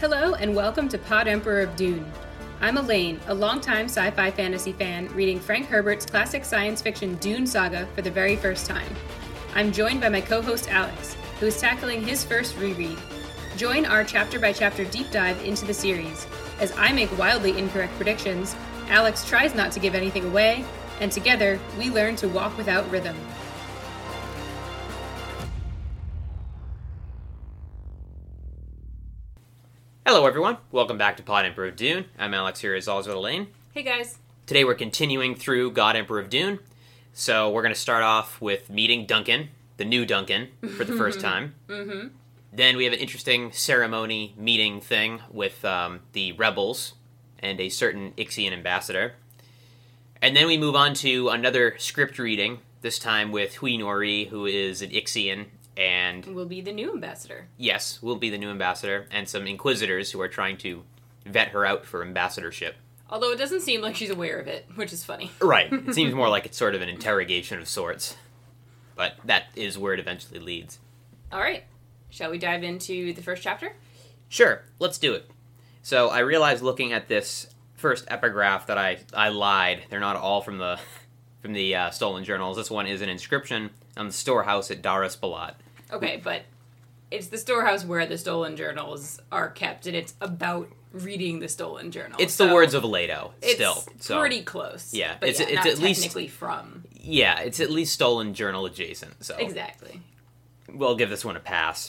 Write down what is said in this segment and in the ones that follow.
Hello and welcome to Pod Emperor of Dune. I'm Elaine, a longtime sci-fi fantasy fan reading Frank Herbert's classic science fiction Dune saga for the very first time. I'm joined by my co-host Alex, who is tackling his first reread. Join our chapter-by-chapter deep dive into the series. As I make wildly incorrect predictions, Alex tries not to give anything away, and together we learn to walk without rhythm. Hello everyone, welcome back to Pod Emperor of Dune. I'm Alex here as always with Elaine. Hey guys. Today we're continuing through God Emperor of Dune. So we're going to start off with meeting Duncan, the new Duncan, for the first time. Mm-hmm. Then we have an interesting ceremony meeting thing with the rebels and a certain Ixian ambassador. And then we move on to another script reading, this time with Hui Nori, who is an Ixian. And will be the new ambassador. Yes, will be the new ambassador, and some inquisitors who are trying to vet her out for ambassadorship. Although it doesn't seem like she's aware of it, which is funny. Right. It seems more like it's sort of an interrogation of sorts. But that is where it eventually leads. All right. Shall we dive into the first chapter? Sure, let's do it. So I realized looking at this first epigraph that I lied. They're not all from the stolen journals. This one is an inscription on the storehouse at Dar es Balat. Okay, but it's the storehouse where the stolen journals are kept, and it's about reading the stolen journals. It's the words of Leto, still. It's pretty close. Yeah, but it's not at least technically from. Yeah, it's at least stolen journal adjacent. So exactly. We'll give this one a pass.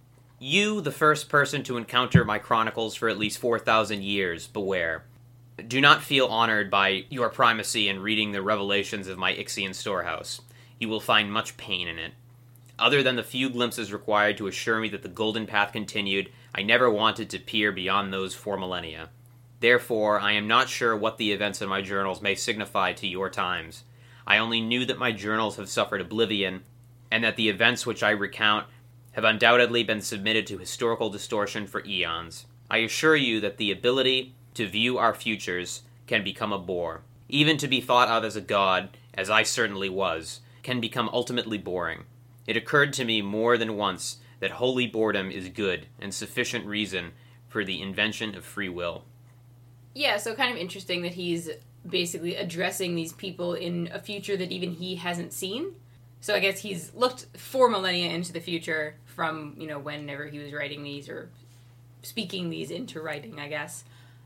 You, the first person to encounter my chronicles for at least 4,000 years, beware. Do not feel honored by your primacy in reading the revelations of my Ixian storehouse. You will find much pain in it. Other than the few glimpses required to assure me that the golden path continued, I never wanted to peer beyond those 4 millennia. Therefore, I am not sure what the events in my journals may signify to your times. I only knew that my journals have suffered oblivion, and that the events which I recount have undoubtedly been submitted to historical distortion for eons. I assure you that the ability to view our futures can become a bore. Even to be thought of as a god, as I certainly was, can become ultimately boring. It occurred to me more than once that holy boredom is good and sufficient reason for the invention of free will. Yeah, so kind of interesting that he's basically addressing these people in a future that even he hasn't seen. So I guess he's looked 4 millennia into the future from, whenever he was writing these or speaking these into writing, I guess.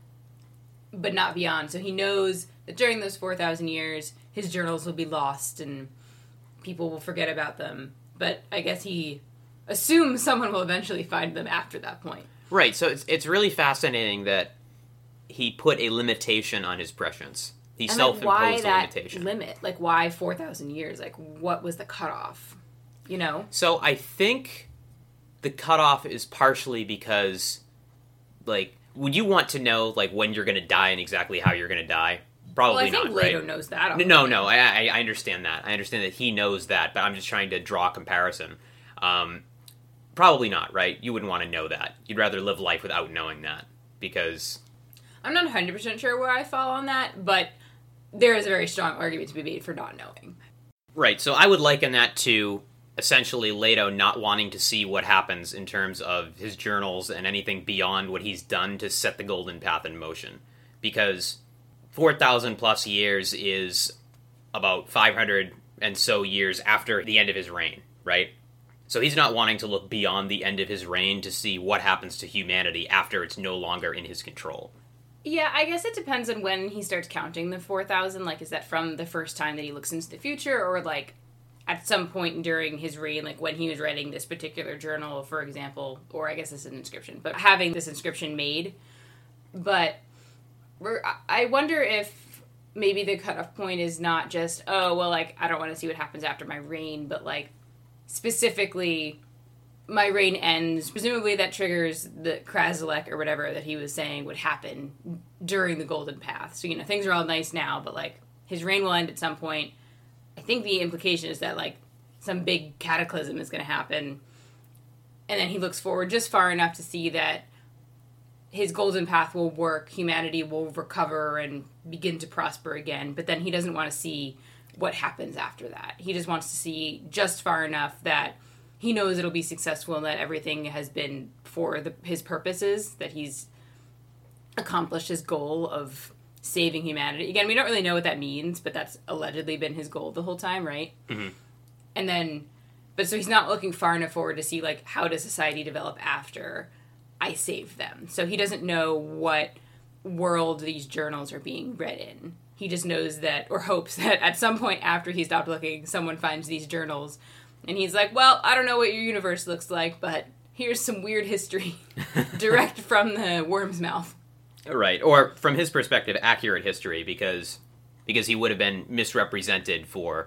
But not beyond. So he knows that during those 4,000 years, his journals will be lost and people will forget about them. But I guess he assumes someone will eventually find them after that point. Right, so it's really fascinating that he put a limitation on his prescience. He self-imposed a limitation. Why that limit? Like, why 4,000 years? Like, what was the cutoff? So I think the cutoff is partially because, would you want to know, when you're going to die and exactly how you're going to die? Probably not, right? I think Leto knows that already. No, I understand that. I understand that he knows that, but I'm just trying to draw a comparison. Probably not, right? You wouldn't want to know that. You'd rather live life without knowing that, because... I'm not 100% sure where I fall on that, but there is a very strong argument to be made for not knowing. Right, so I would liken that to essentially Leto not wanting to see what happens in terms of his journals and anything beyond what he's done to set the golden path in motion. Because 4,000 plus years is about 500 and so years after the end of his reign, right? So he's not wanting to look beyond the end of his reign to see what happens to humanity after it's no longer in his control. Yeah, I guess it depends on when he starts counting the 4,000. Is that from the first time that he looks into the future, or, at some point during his reign, when he was writing this particular journal, for example, or I guess this is an inscription, but having this inscription made. But I wonder if maybe the cutoff point is not just, I don't want to see what happens after my reign, but, specifically... my reign ends. Presumably that triggers the Krasilek or whatever that he was saying would happen during the Golden Path. So, things are all nice now, but, his reign will end at some point. I think the implication is that, some big cataclysm is going to happen. And then he looks forward just far enough to see that his Golden Path will work, humanity will recover and begin to prosper again. But then he doesn't want to see what happens after that. He just wants to see just far enough that he knows it'll be successful and that everything has been for his purposes, that he's accomplished his goal of saving humanity. Again, we don't really know what that means, but that's allegedly been his goal the whole time, right? Mm-hmm. And then, but so he's not looking far enough forward to see, like, how does society develop after I save them? So he doesn't know what world these journals are being read in. He just knows that, or hopes that at some point after he stopped looking, someone finds these journals, and he's like, well, I don't know what your universe looks like, but here's some weird history direct from the worm's mouth. Right, or from his perspective, accurate history, because he would have been misrepresented for,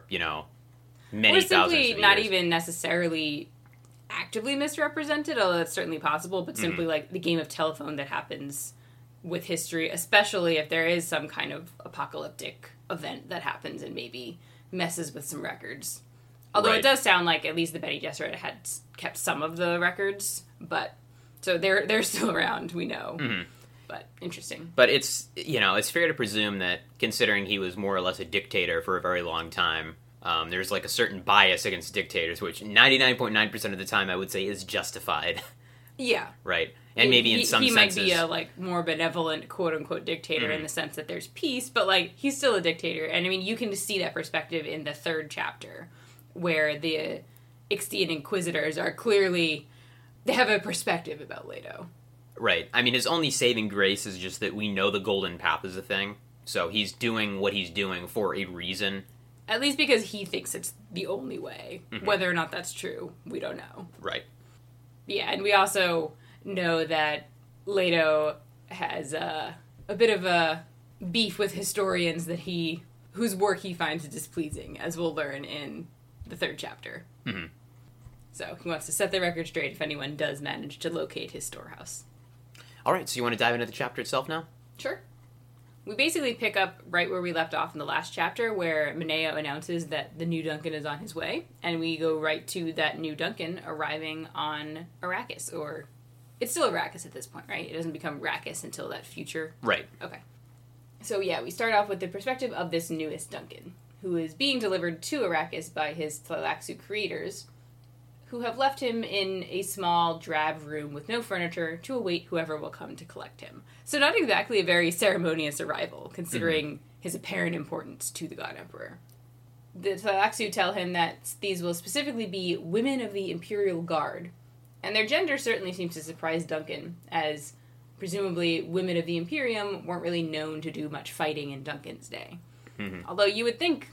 many thousands of years. Or simply not even necessarily actively misrepresented, although that's certainly possible, but simply like the game of telephone that happens with history, especially if there is some kind of apocalyptic event that happens and maybe messes with some records. Although It does sound like at least the Bene Gesserit had kept some of the records, but so they're still around, we know. Mm-hmm. But interesting. But it's fair to presume that, considering he was more or less a dictator for a very long time, there's like a certain bias against dictators, which 99.9% of the time I would say is justified. Yeah. Right. And maybe in some senses... He might be a, like, more benevolent, quote-unquote, dictator in the sense that there's peace, but, like, he's still a dictator. And, I mean, you can see that perspective in the 3rd chapter, where the Ixtian Inquisitors are clearly... They have a perspective about Leto. Right. I mean, his only saving grace is just that we know the Golden Path is a thing, so he's doing what he's doing for a reason. At least because he thinks it's the only way. Mm-hmm. Whether or not that's true, we don't know. Right. Yeah, and we also know that Leto has a bit of a beef with historians whose work he finds displeasing, as we'll learn in the 3rd chapter. Mm-hmm. So he wants to set the record straight if anyone does manage to locate his storehouse. All right, so you want to dive into the chapter itself now? Sure. We basically pick up right where we left off in the last chapter, where Mineo announces that the new Duncan is on his way, and we go right to that new Duncan arriving on Arrakis, or... It's still Arrakis at this point, right? It doesn't become Arrakis until that future... Right. Okay. So yeah, we start off with the perspective of this newest Duncan, who is being delivered to Arrakis by his Tleilaxu creators, who have left him in a small, drab room with no furniture to await whoever will come to collect him. So not exactly a very ceremonious arrival, considering his apparent importance to the God Emperor. The Tleilaxu tell him that these will specifically be women of the Imperial Guard, and their gender certainly seems to surprise Duncan, as presumably women of the Imperium weren't really known to do much fighting in Duncan's day. Mm-hmm. Although you would think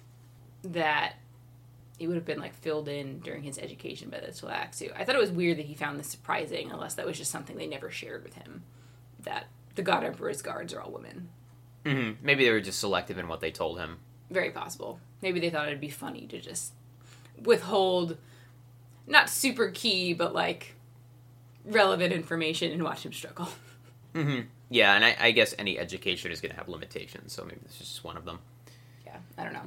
that it would have been, like, filled in during his education by the Tleilaxu. I thought it was weird that he found this surprising, unless that was just something they never shared with him, that the God Emperor's guards are all women. Mm-hmm. Maybe they were just selective in what they told him. Very possible. Maybe they thought it'd be funny to just withhold, not super key, but, like, relevant information and watch him struggle. Mm-hmm. Yeah, and I guess any education is going to have limitations, so maybe this is just one of them. Yeah, I don't know.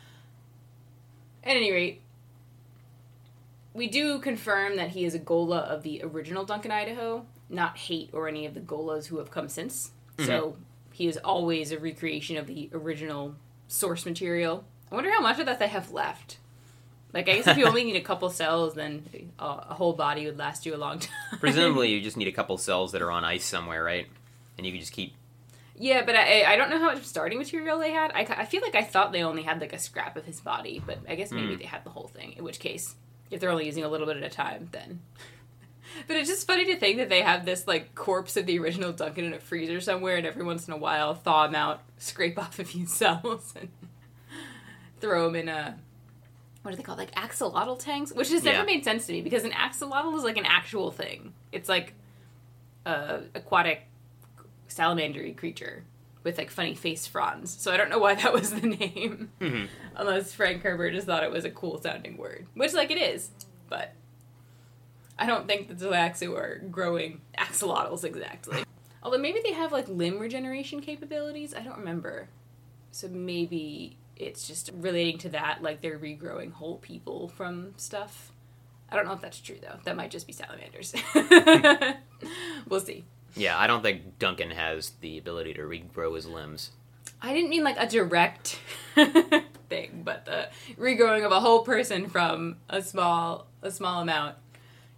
At any rate, we do confirm that he is a Ghola of the original Duncan Idaho, not Hate or any of the Gholas who have come since. Mm-hmm. So he is always a recreation of the original source material. I wonder how much of that they have left. Like, I guess if you only need a couple cells, then a whole body would last you a long time. Presumably you just need a couple cells that are on ice somewhere, right? And you can just keep... Yeah, but I don't know how much starting material they had. I feel like I thought they only had, like, a scrap of his body, but I guess maybe they had the whole thing, in which case, if they're only using a little bit at a time, then... But it's just funny to think that they have this, like, corpse of the original Duncan in a freezer somewhere, and every once in a while thaw him out, scrape off a few cells, and throw him in a... What are they called? Like, axolotl tanks? Which has never made sense to me, because an axolotl is, like, an actual thing. It's, like, a aquatic... salamander-y creature with, like, funny face fronds. So I don't know why that was the name. Mm-hmm. Unless Frank Herbert just thought it was a cool-sounding word. Which, like, it is. But I don't think the Tleilaxu are growing axolotls exactly. Although maybe they have, like, limb regeneration capabilities. I don't remember. So maybe it's just relating to that, like, they're regrowing whole people from stuff. I don't know if that's true, though. That might just be salamanders. We'll see. Yeah, I don't think Duncan has the ability to regrow his limbs. I didn't mean, like, a direct thing, but the regrowing of a whole person from a small amount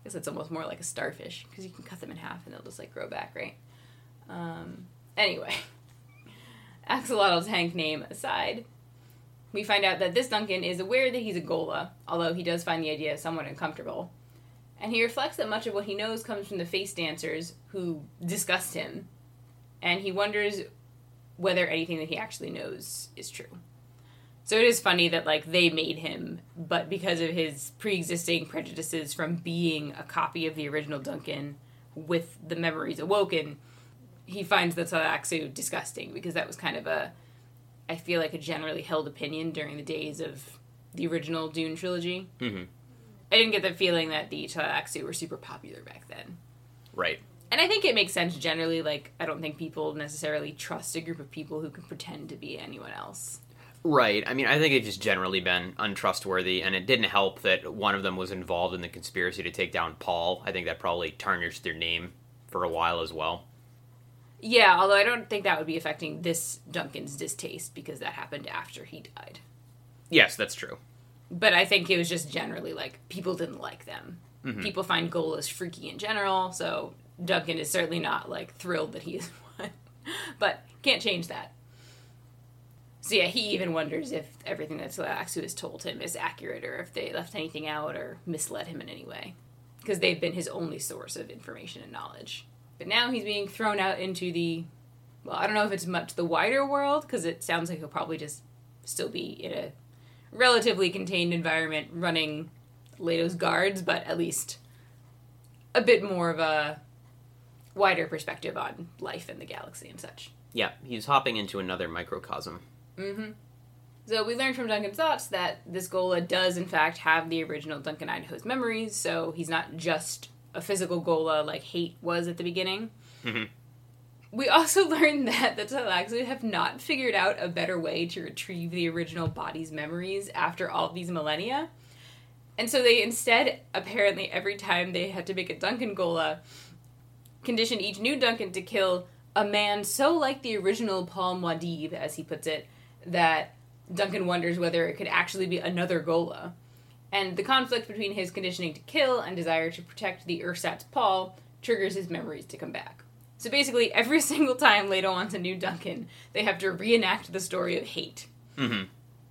guess it's almost more like a starfish, because you can cut them in half and they'll just, like, grow back, right? Anyway, Axolotl tank name aside, we find out that this Duncan is aware that he's a Ghola, although he does find the idea somewhat uncomfortable. And he reflects that much of what he knows comes from the face dancers who disgust him, and he wonders whether anything that he actually knows is true. So it is funny that, like, they made him, but because of his pre-existing prejudices from being a copy of the original Duncan with the memories awoken, he finds the Tleilaxu disgusting, because that was kind of I feel like a generally held opinion during the days of the original Dune trilogy. Mm-hmm. I didn't get the feeling that the Tleilaxu were super popular back then. Right. And I think it makes sense generally. Like, I don't think people necessarily trust a group of people who can pretend to be anyone else. Right. I mean, I think it's just generally been untrustworthy, and it didn't help that one of them was involved in the conspiracy to take down Paul. I think that probably tarnished their name for a while as well. Yeah, although I don't think that would be affecting this Duncan's distaste, because that happened after he died. Yes, that's true. But I think it was just generally, like, people didn't like them. Mm-hmm. People find Gholas freaky in general, so Duncan is certainly not, like, thrilled that he is one. But can't change that. So yeah, he even wonders if everything that Tleilaxu has told him is accurate, or if they left anything out or misled him in any way. Because they've been his only source of information and knowledge. But now he's being thrown out into the, well, I don't know if it's much the wider world, because it sounds like he'll probably just still be in a relatively contained environment running Leto's guards, but at least a bit more of a wider perspective on life in the galaxy and such. Yeah, he's hopping into another microcosm. Mm-hmm. So we learned from Duncan's thoughts that this Ghola does, in fact, have the original Duncan Idaho's memories, so he's not just a physical Ghola like Hate was at the beginning. Mm-hmm. We also learned that the Tleilaxu have not figured out a better way to retrieve the original body's memories after all these millennia. And so they instead, apparently every time they had to make a Duncan Ghola, conditioned each new Duncan to kill a man so like the original Paul Muad'Dib, as he puts it, that Duncan wonders whether it could actually be another Ghola. And the conflict between his conditioning to kill and desire to protect the Ursat's Paul triggers his memories to come back. So basically, every single time Leto wants a new Duncan, they have to reenact the story of Hate. Mm-hmm.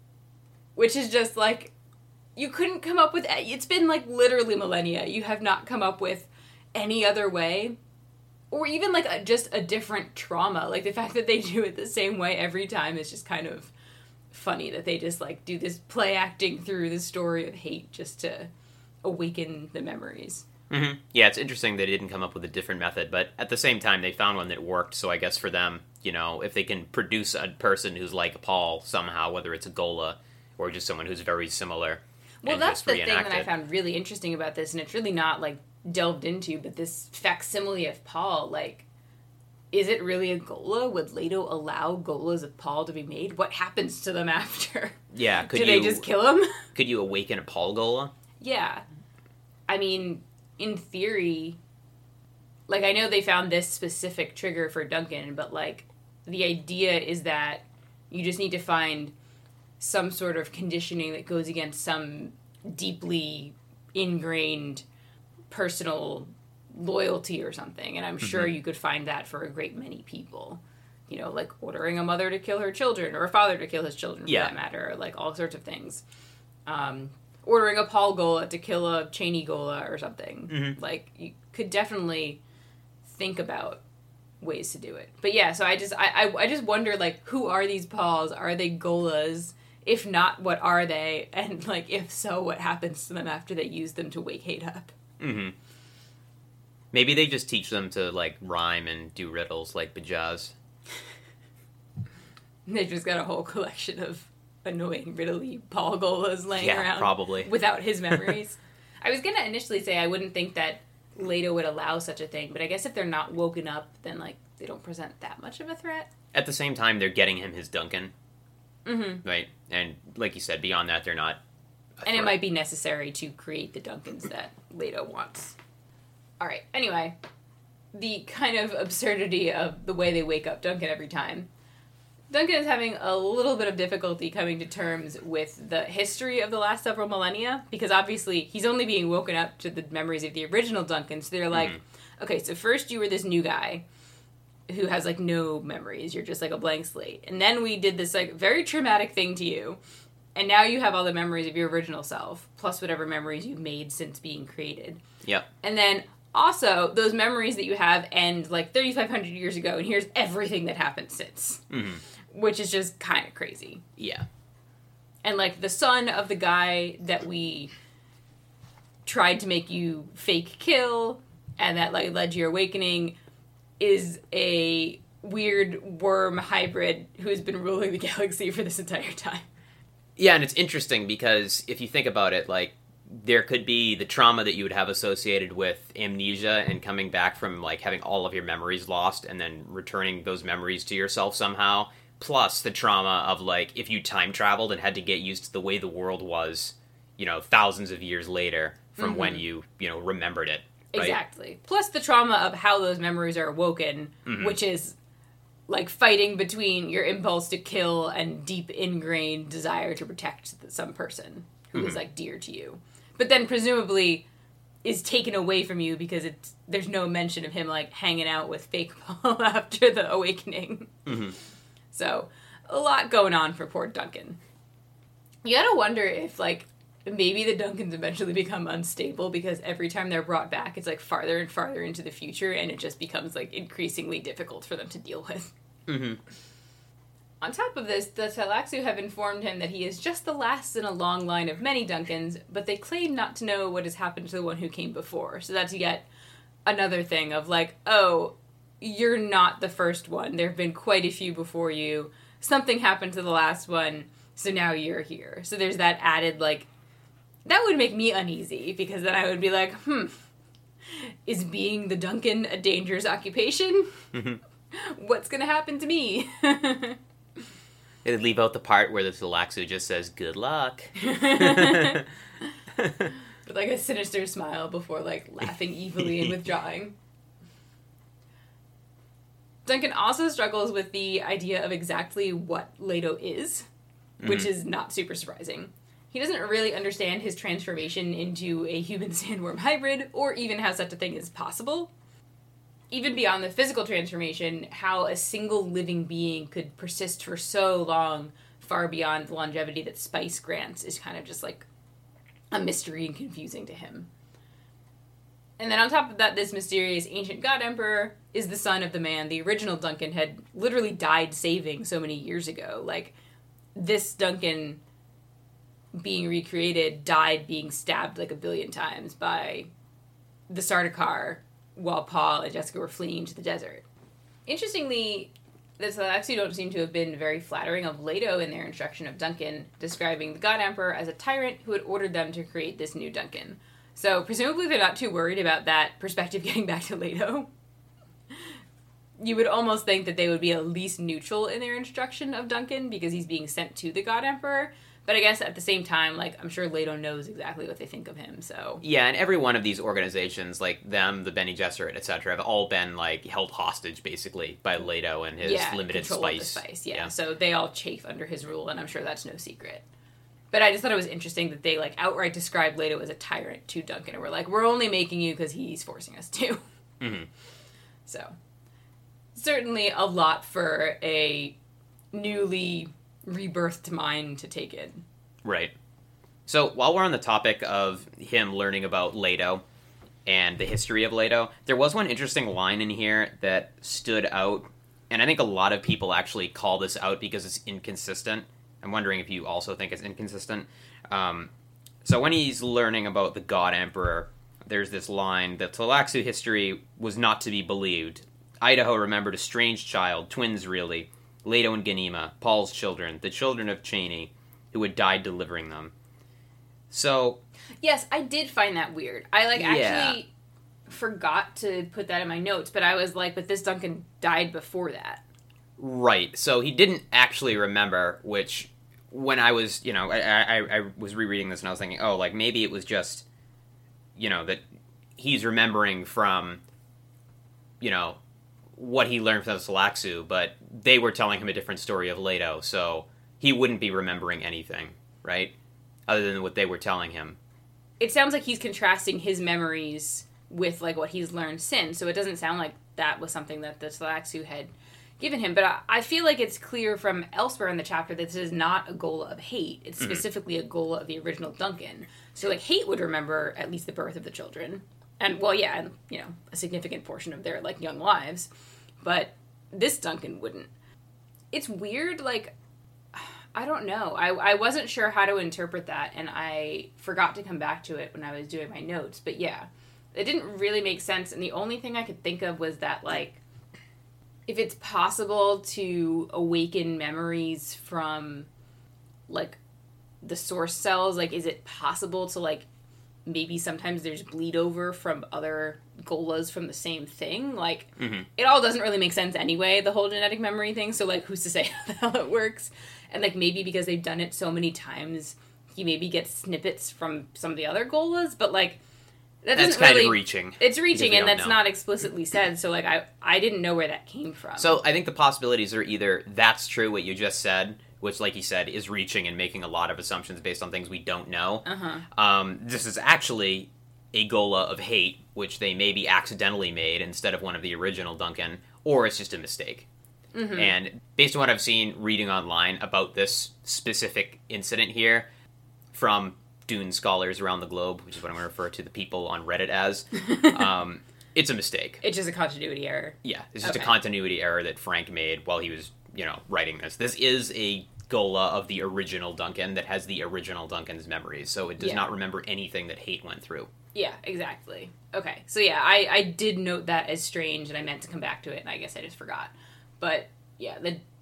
Which is just like, you couldn't come up with, it's been like literally millennia, you have not come up with any other way. Or even like just a different trauma. Like the fact that they do it the same way every time is just kind of funny, that they just like do this play acting through the story of Hate just to awaken the memories. Mm-hmm. Yeah, it's interesting they didn't come up with a different method, but at the same time, they found one that worked, so I guess for them, you know, if they can produce a person who's like Paul somehow, whether it's a Ghola or just someone who's very similar. Well, that's the thing that I found really interesting about this, and it's really not, like, delved into, but this facsimile of Paul, like, is it really a Ghola? Would Leto allow Gholas of Paul to be made? What happens to them after? Yeah, Do they just kill him? Could you awaken a Paul Ghola? Yeah. I mean, in theory, like, I know they found this specific trigger for Duncan, but, like, the idea is that you just need to find some sort of conditioning that goes against some deeply ingrained personal loyalty or something, and I'm sure you could find that for a great many people. You know, like ordering a mother to kill her children, or a father to kill his children, for that matter, like all sorts of things. Ordering a Paul Ghola to kill a Cheney Ghola or something. Mm-hmm. Like, you could definitely think about ways to do it. But yeah, so I just wonder, like, who are these Pauls? Are they Gholas? If not, what are they? And, like, if so, what happens to them after they use them to wake Hate up? Mm-hmm. Maybe they just teach them to, like, rhyme and do riddles like Bajaz. They've just got a whole collection of annoying, riddly Paul Gholas laying around. Probably. Without his memories. I was going to initially say I wouldn't think that Leto would allow such a thing, but I guess if they're not woken up, then, like, they don't present that much of a threat. At the same time, they're getting him his Duncan. Mm-hmm. Right? And, like you said, beyond that, they're not a And threat. it might be necessary to create the Duncans that Leto wants. Alright, anyway. The kind of absurdity of the way they wake up Duncan every time. Duncan is having a little bit of difficulty coming to terms with the history of the last several millennia, because obviously he's only being woken up to the memories of the original Duncan, so they're like, okay, so first you were this new guy who has, like, no memories, you're just, like, a blank slate, and then we did this, like, very traumatic thing to you, and now you have all the memories of your original self, plus whatever memories you've made since being created. Yep. And then, also, those memories that you have end, like, 3,500 years ago, and here's everything that happened since. Which is just kind of crazy. Yeah. And, like, the son of the guy that we tried to make you fake kill, and that, like, led to your awakening, is a weird worm hybrid who's been ruling the galaxy for this entire time. Yeah, and it's interesting because if you think about it, like, there could be the trauma that you would have associated with amnesia and coming back from, like, having all of your memories lost and then returning those memories to yourself somehow, plus the trauma of, like, if you time traveled and had to get used to the way the world was, you know, thousands of years later from when you know, remembered it. Right? Exactly. Plus the trauma of how those memories are awoken, which is, like, fighting between your impulse to kill and deep ingrained desire to protect some person who is, like, dear to you. But then presumably is taken away from you because there's no mention of him, like, hanging out with Fake Paul after the awakening. So, a lot going on for poor Duncan. You gotta wonder if, like, maybe the Duncans eventually become unstable because every time they're brought back, it's, like, farther and farther into the future, and it just becomes, like, increasingly difficult for them to deal with. On top of this, the Tleilaxu have informed him that he is just the last in a long line of many Duncans, but they claim not to know what has happened to the one who came before. So that's yet another thing of, like, oh, you're not the first one. There have been quite a few before you. Something happened to the last one, so now you're here. So there's that added, like, that would make me uneasy, because then I would be like, is being the Duncan a dangerous occupation? What's gonna happen to me? They leave out the part where the Tleilaxu just says, good luck. With, like, a sinister smile before, like, laughing evilly and withdrawing. Duncan also struggles with the idea of exactly what Leto is, which is not super surprising. He doesn't really understand his transformation into a human sandworm hybrid, or even how such a thing is possible. Even beyond the physical transformation, how a single living being could persist for so long, far beyond the longevity that spice grants, is kind of just, like, a mystery and confusing to him. And then on top of that, this mysterious ancient god emperor is the son of the man the original Duncan had literally died saving so many years ago. Like, this Duncan being recreated died being stabbed, like, 1 billion times by the Sardaukar while Paul and Jessica were fleeing to the desert. Interestingly, the Tleilaxu don't seem to have been very flattering of Leto in their instruction of Duncan, describing the God Emperor as a tyrant who had ordered them to create this new Duncan. So, presumably they're not too worried about that perspective getting back to Leto. You would almost think that they would be at least neutral in their instruction of Duncan, because he's being sent to the God Emperor. But I guess at the same time, like, I'm sure Leto knows exactly what they think of him, so... Yeah, and every one of these organizations, like them, the Bene Gesserit, etc., have all been, like, held hostage, basically, by Leto and his limited spice. Of the spice. Yeah, so they all chafe under his rule, and I'm sure that's no secret. But I just thought it was interesting that they, like, outright described Leto as a tyrant to Duncan, and were like, we're only making you because he's forcing us to. So, certainly a lot for a newly rebirthed mind to take in. Right. So, while we're on the topic of him learning about Leto and the history of Leto, there was one interesting line in here that stood out, and I think a lot of people actually call this out because it's inconsistent. I'm wondering if you also think it's inconsistent. So when he's learning about the God Emperor, there's this line, the Tleilaxu history was not to be believed. Idaho remembered a strange child, twins really, Leto and Ganima, Paul's children, the children of Cheney, who had died delivering them. So... Yes, I did find that weird. I, like, actually forgot to put that in my notes, but I was like, but this Duncan died before that. Right, so he didn't actually remember, which, when I was, you know, I was rereading this and I was thinking, oh, like, maybe it was just, you know, that he's remembering from, you know, what he learned from the Salaxu, but they were telling him a different story of Leto, so he wouldn't be remembering anything, right? Other than what they were telling him. It sounds like he's contrasting his memories with, like, what he's learned since, so it doesn't sound like that was something that the Salaxu had given him. But I feel like it's clear from elsewhere in the chapter that this is not a Ghola of Hate. It's specifically a Ghola of the original Duncan. So, like, Hate would remember at least the birth of the children. And, well, yeah, and, you know, a significant portion of their, like, young lives. But this Duncan wouldn't. It's weird, like, I don't know. I wasn't sure how to interpret that, and I forgot to come back to it when I was doing my notes. But, yeah, it didn't really make sense, and the only thing I could think of was that, like, if it's possible to awaken memories from, like, the source cells, like, is it possible to, like, maybe sometimes there's bleed over from other Gholas from the same thing? Like, it all doesn't really make sense anyway, the whole genetic memory thing, so, like, who's to say how it works? And, like, maybe because they've done it so many times, he maybe gets snippets from some of the other Gholas, but, like, that's kind really, of reaching. It's reaching, and that's know. not explicitly said, so, like, I didn't know where that came from. So I think the possibilities are either that's true, what you just said, which, like you said, is reaching and making a lot of assumptions based on things we don't know. This is actually a Ghola of Hate, which they maybe accidentally made instead of one of the original Duncan, or it's just a mistake. And based on what I've seen reading online about this specific incident here, from Dune scholars around the globe, which is what I'm going to refer to the people on Reddit as, it's a mistake. It's just a continuity error. Yeah, it's just a continuity error that Frank made while he was, you know, writing this. This is a Ghola of the original Duncan that has the original Duncan's memories, so it does not remember anything that Hate went through. Yeah, exactly. Okay, so yeah, I did note that as strange, and I meant to come back to it, and I guess I just forgot. But, yeah,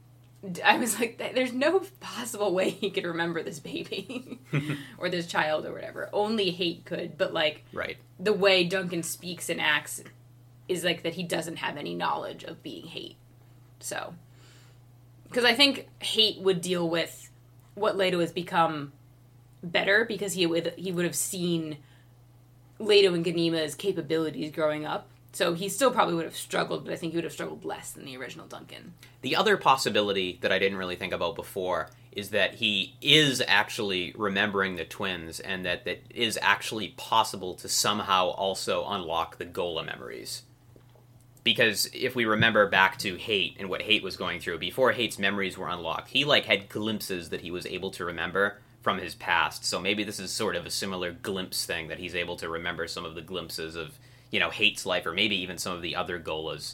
I was like, there's no possible way he could remember this baby, or this child, or whatever. Only Hate could, but, like, the way Duncan speaks and acts is, like, that he doesn't have any knowledge of being Hate. So, because I think Hate would deal with what Leto has become better, because he would have seen Leto and Ganima's capabilities growing up. So he still probably would have struggled, but I think he would have struggled less than the original Duncan. The other possibility that I didn't really think about before is that he is actually remembering the twins, and that is actually possible to somehow also unlock the Ghola memories. Because if we remember back to Hate and what Hate was going through, before Hate's memories were unlocked, he, like, had glimpses that he was able to remember from his past. So maybe this is sort of a similar glimpse thing, that he's able to remember some of the glimpses of, you know, Hate's life, or maybe even some of the other Gholas.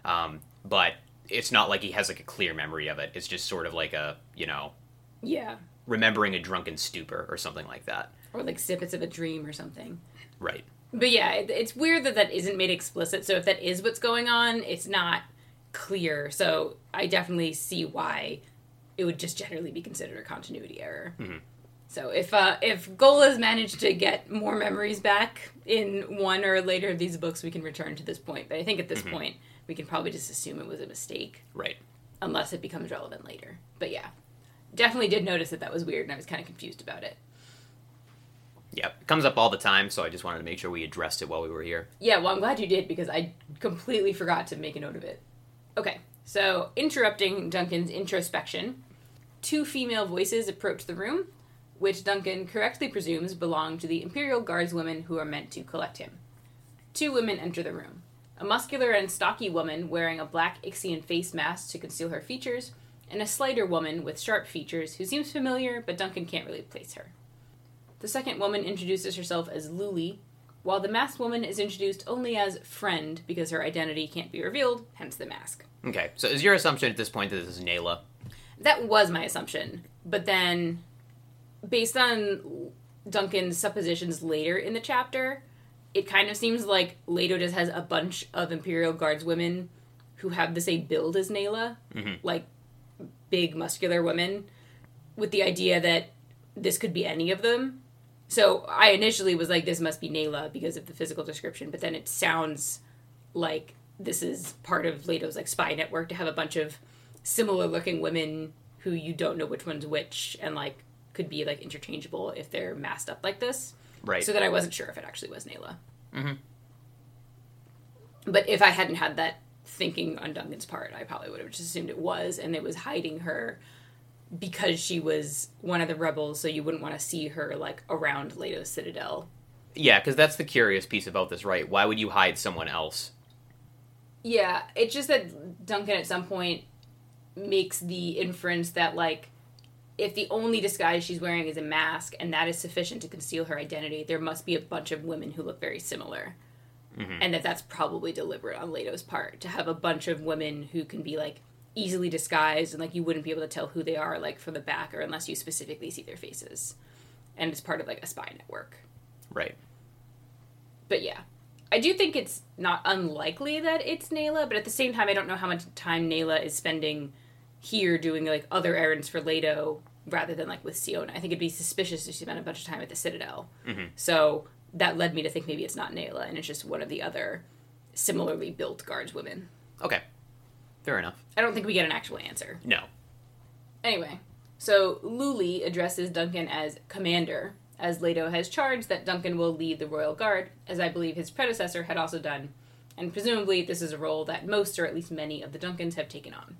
But it's not like he has, like, a clear memory of it. It's just sort of like a, you know... Yeah. Remembering a drunken stupor or something like that. Or, like, snippets of a dream or something. Right. But yeah, it's weird that isn't made explicit, so if that is what's going on, it's not clear. So I definitely see why it would just generally be considered a continuity error. So if Gholas managed to get more memories back in one or later of these books, we can return to this point. But I think at this point, we can probably just assume it was a mistake. Right. Unless it becomes relevant later. But yeah, definitely did notice that was weird, and I was kind of confused about it. Yeah, it comes up all the time, so I just wanted to make sure we addressed it while we were here. Yeah, well, I'm glad you did, because I completely forgot to make a note of it. Okay, so interrupting Duncan's introspection, two female voices approach the room, which Duncan correctly presumes belong to the Imperial Guardswomen who are meant to collect him. Two women enter the room. A muscular and stocky woman wearing a black Ixian face mask to conceal her features, and a slighter woman with sharp features who seems familiar, but Duncan can't really place her. The second woman introduces herself as Luli, while the masked woman is introduced only as Friend because her identity can't be revealed, hence the mask. Okay, so is your assumption at this point that this is Nayla? That was my assumption, but then, based on Duncan's suppositions later in the chapter, it kind of seems like Leto just has a bunch of Imperial Guardswomen who have the same build as Nayla, like big muscular women, with the idea that this could be any of them. So I initially was like, this must be Nayla because of the physical description, but then it sounds like this is part of Leto's, like, spy network to have a bunch of similar looking women who you don't know which one's which, and, like, could be, like, interchangeable if they're masked up like this. Right. So that I wasn't sure if it actually was Nayla. But if I hadn't had that thinking on Duncan's part. I probably would have just assumed it was, and it was hiding her because she was one of the rebels, so you wouldn't want to see her, like, around Leto's citadel. Yeah, because that's the curious piece about this, right? Why would you hide someone else? Yeah, it's just that Duncan at some point makes the inference that, like, if the only disguise she's wearing is a mask and that is sufficient to conceal her identity, there must be a bunch of women who look very similar. Mm-hmm. And that's probably deliberate on Leto's part, to have a bunch of women who can be, like, easily disguised and, like, you wouldn't be able to tell who they are, like, from the back or unless you specifically see their faces. And it's part of, like, a spy network. Right. But yeah, I do think it's not unlikely that it's Nayla, but at the same time, I don't know how much time Nayla is spending here doing, like, other errands for Leto rather than, like, with Siona. I think it'd be suspicious if she spent a bunch of time at the Citadel. Mm-hmm. So that led me to think maybe it's not Nayla, and it's just one of the other similarly built guardswomen. Okay. Fair enough. I don't think we get an actual answer. No. Anyway, so Luli addresses Duncan as Commander, as Leto has charged that Duncan will lead the Royal Guard, as I believe his predecessor had also done, and presumably this is a role that most, or at least many, of the Duncans have taken on.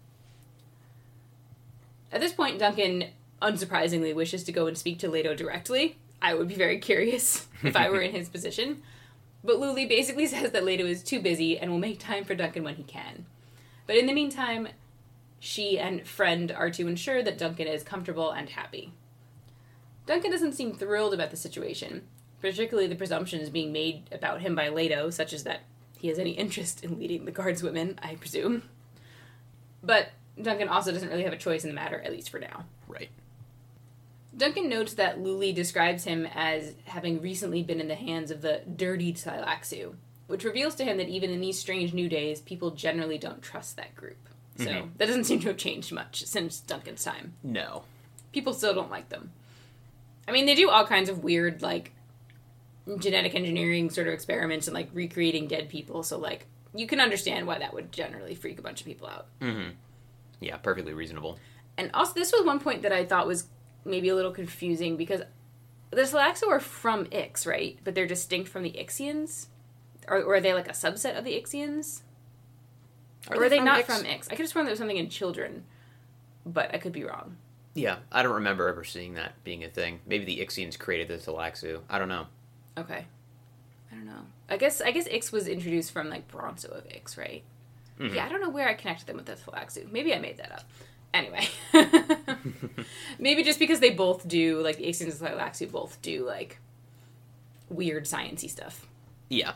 At this point, Duncan, unsurprisingly, wishes to go and speak to Leto directly. I would be very curious if I were in his position. But Luli basically says that Leto is too busy and will make time for Duncan when he can. But in the meantime, she and Friend are to ensure that Duncan is comfortable and happy. Duncan doesn't seem thrilled about the situation, particularly the presumptions being made about him by Leto, such as that he has any interest in leading the guardswomen, I presume. But Duncan also doesn't really have a choice in the matter, at least for now. Right. Duncan notes that Luli describes him as having recently been in the hands of the dirty Tleilaxu, which reveals to him that even in these strange new days, people generally don't trust that group. So that doesn't seem to have changed much since Duncan's time. No. People still don't like them. I mean, they do all kinds of weird, like, genetic engineering sort of experiments and, like, recreating dead people, so, like, you can understand why that would generally freak a bunch of people out. Mm-hmm. Yeah, perfectly reasonable. And also, this was one point that I thought was maybe a little confusing, because the Tleilaxu are from Ix, right? But they're distinct from the Ixians? Or are they, like, a subset of the Ixians? Or are they not from Ix? I could have sworn there was something in Children, but I could be wrong. Yeah, I don't remember ever seeing that being a thing. Maybe the Ixians created the Tleilaxu. I don't know. Okay. I don't know. I guess Ix was introduced from, like, Bronzo of Ix, right? Mm-hmm. Yeah, I don't know where I connected them with the Tleilaxu. Maybe I made that up. Anyway. Maybe just because they both do, like, the Ixians and the Tleilaxu both do, like, weird science-y stuff. Yeah.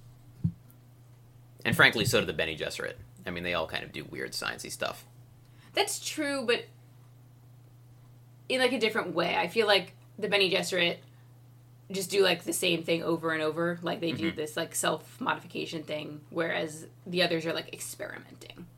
And frankly, so do the Bene Gesserit. I mean, they all kind of do weird science-y stuff. That's true, but in, like, a different way. I feel like the Bene Gesserit just do, like, the same thing over and over. Like, they do this, like, self-modification thing, whereas the others are, like, experimenting.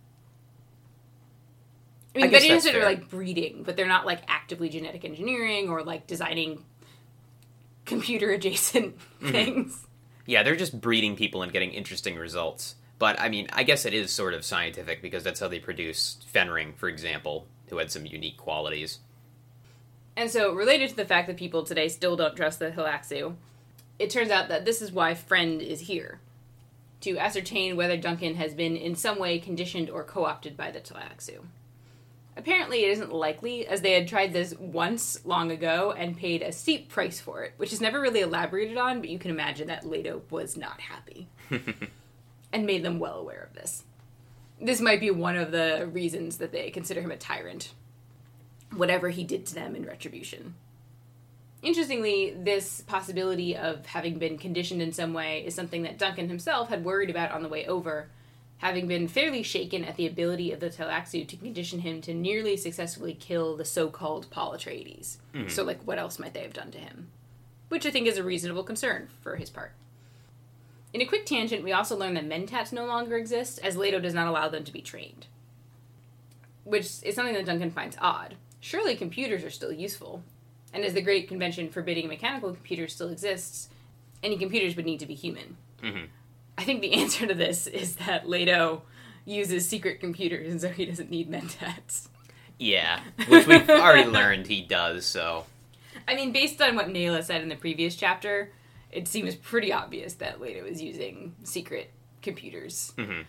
I mean, Bene Gesserit are, like, breeding, but they're not, like, actively genetic engineering or, like, designing computer-adjacent things. Yeah, they're just breeding people and getting interesting results. But, I mean, I guess it is sort of scientific, because that's how they produce Fenring, for example, who had some unique qualities. And so, related to the fact that people today still don't trust the Tleilaxu, it turns out that this is why Friend is here. To ascertain whether Duncan has been in some way conditioned or co-opted by the Tleilaxu. Apparently it isn't likely, as they had tried this once long ago and paid a steep price for it, which is never really elaborated on, but you can imagine that Leto was not happy. And made them well aware of this. This might be one of the reasons that they consider him a tyrant. Whatever he did to them in retribution. Interestingly, this possibility of having been conditioned in some way is something that Duncan himself had worried about on the way over, having been fairly shaken at the ability of the Tleilaxu to condition him to nearly successfully kill the so-called Paul Atreides. Mm-hmm. So, like, what else might they have done to him? Which I think is a reasonable concern for his part. In a quick tangent, we also learn that Mentats no longer exist, as Leto does not allow them to be trained. Which is something that Duncan finds odd. Surely computers are still useful. And as the great convention forbidding mechanical computers still exists, any computers would need to be human. Mm-hmm. I think the answer to this is that Leto uses secret computers, and so he doesn't need Mentats. Yeah, which we've already learned he does, so... I mean, based on what Nayla said in the previous chapter, it seems pretty obvious that Leto is using secret computers. Mm-hmm.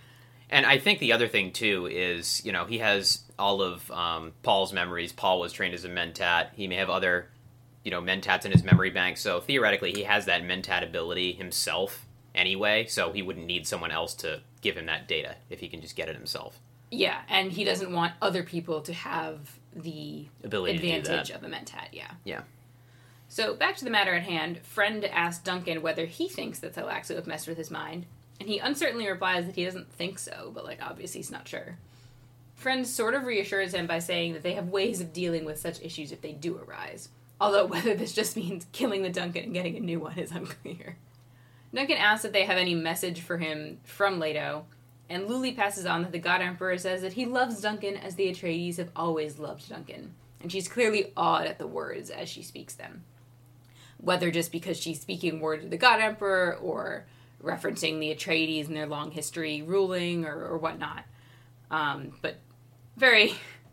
And I think the other thing, too, is, you know, he has all of Paul's memories. Paul was trained as a Mentat. He may have other, you know, Mentats in his memory bank. So theoretically, he has that Mentat ability himself anyway. So he wouldn't need someone else to give him that data if he can just get it himself. Yeah, and he doesn't want other people to have the ability advantage of a Mentat, yeah. Yeah. So, back to the matter at hand, Friend asks Duncan whether he thinks that Tleilaxu have messed with his mind, and he uncertainly replies that he doesn't think so, but, like, obviously he's not sure. Friend sort of reassures him by saying that they have ways of dealing with such issues if they do arise, although whether this just means killing the Duncan and getting a new one is unclear. Duncan asks if they have any message for him from Leto, and Luli passes on that the God Emperor says that he loves Duncan as the Atreides have always loved Duncan. And she's clearly awed at the words as she speaks them. Whether just because she's speaking words of the God Emperor, or referencing the Atreides and their long history ruling, or whatnot. But very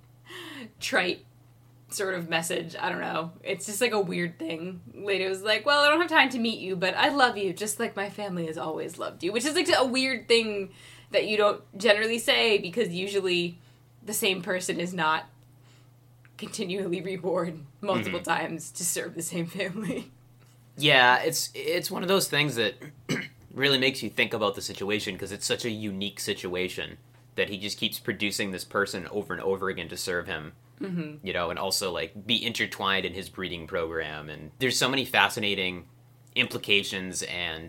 trite sort of message. I don't know. It's just like a weird thing. Leto's like, well, I don't have time to meet you, but I love you just like my family has always loved you. Which is like a weird thing that you don't generally say, because usually the same person is not continually reborn multiple times to serve the same family. Yeah, it's one of those things that really makes you think about the situation, because it's such a unique situation that he just keeps producing this person over and over again to serve him. Mm-hmm. You know, and also, like, be intertwined in his breeding program. And there's so many fascinating implications and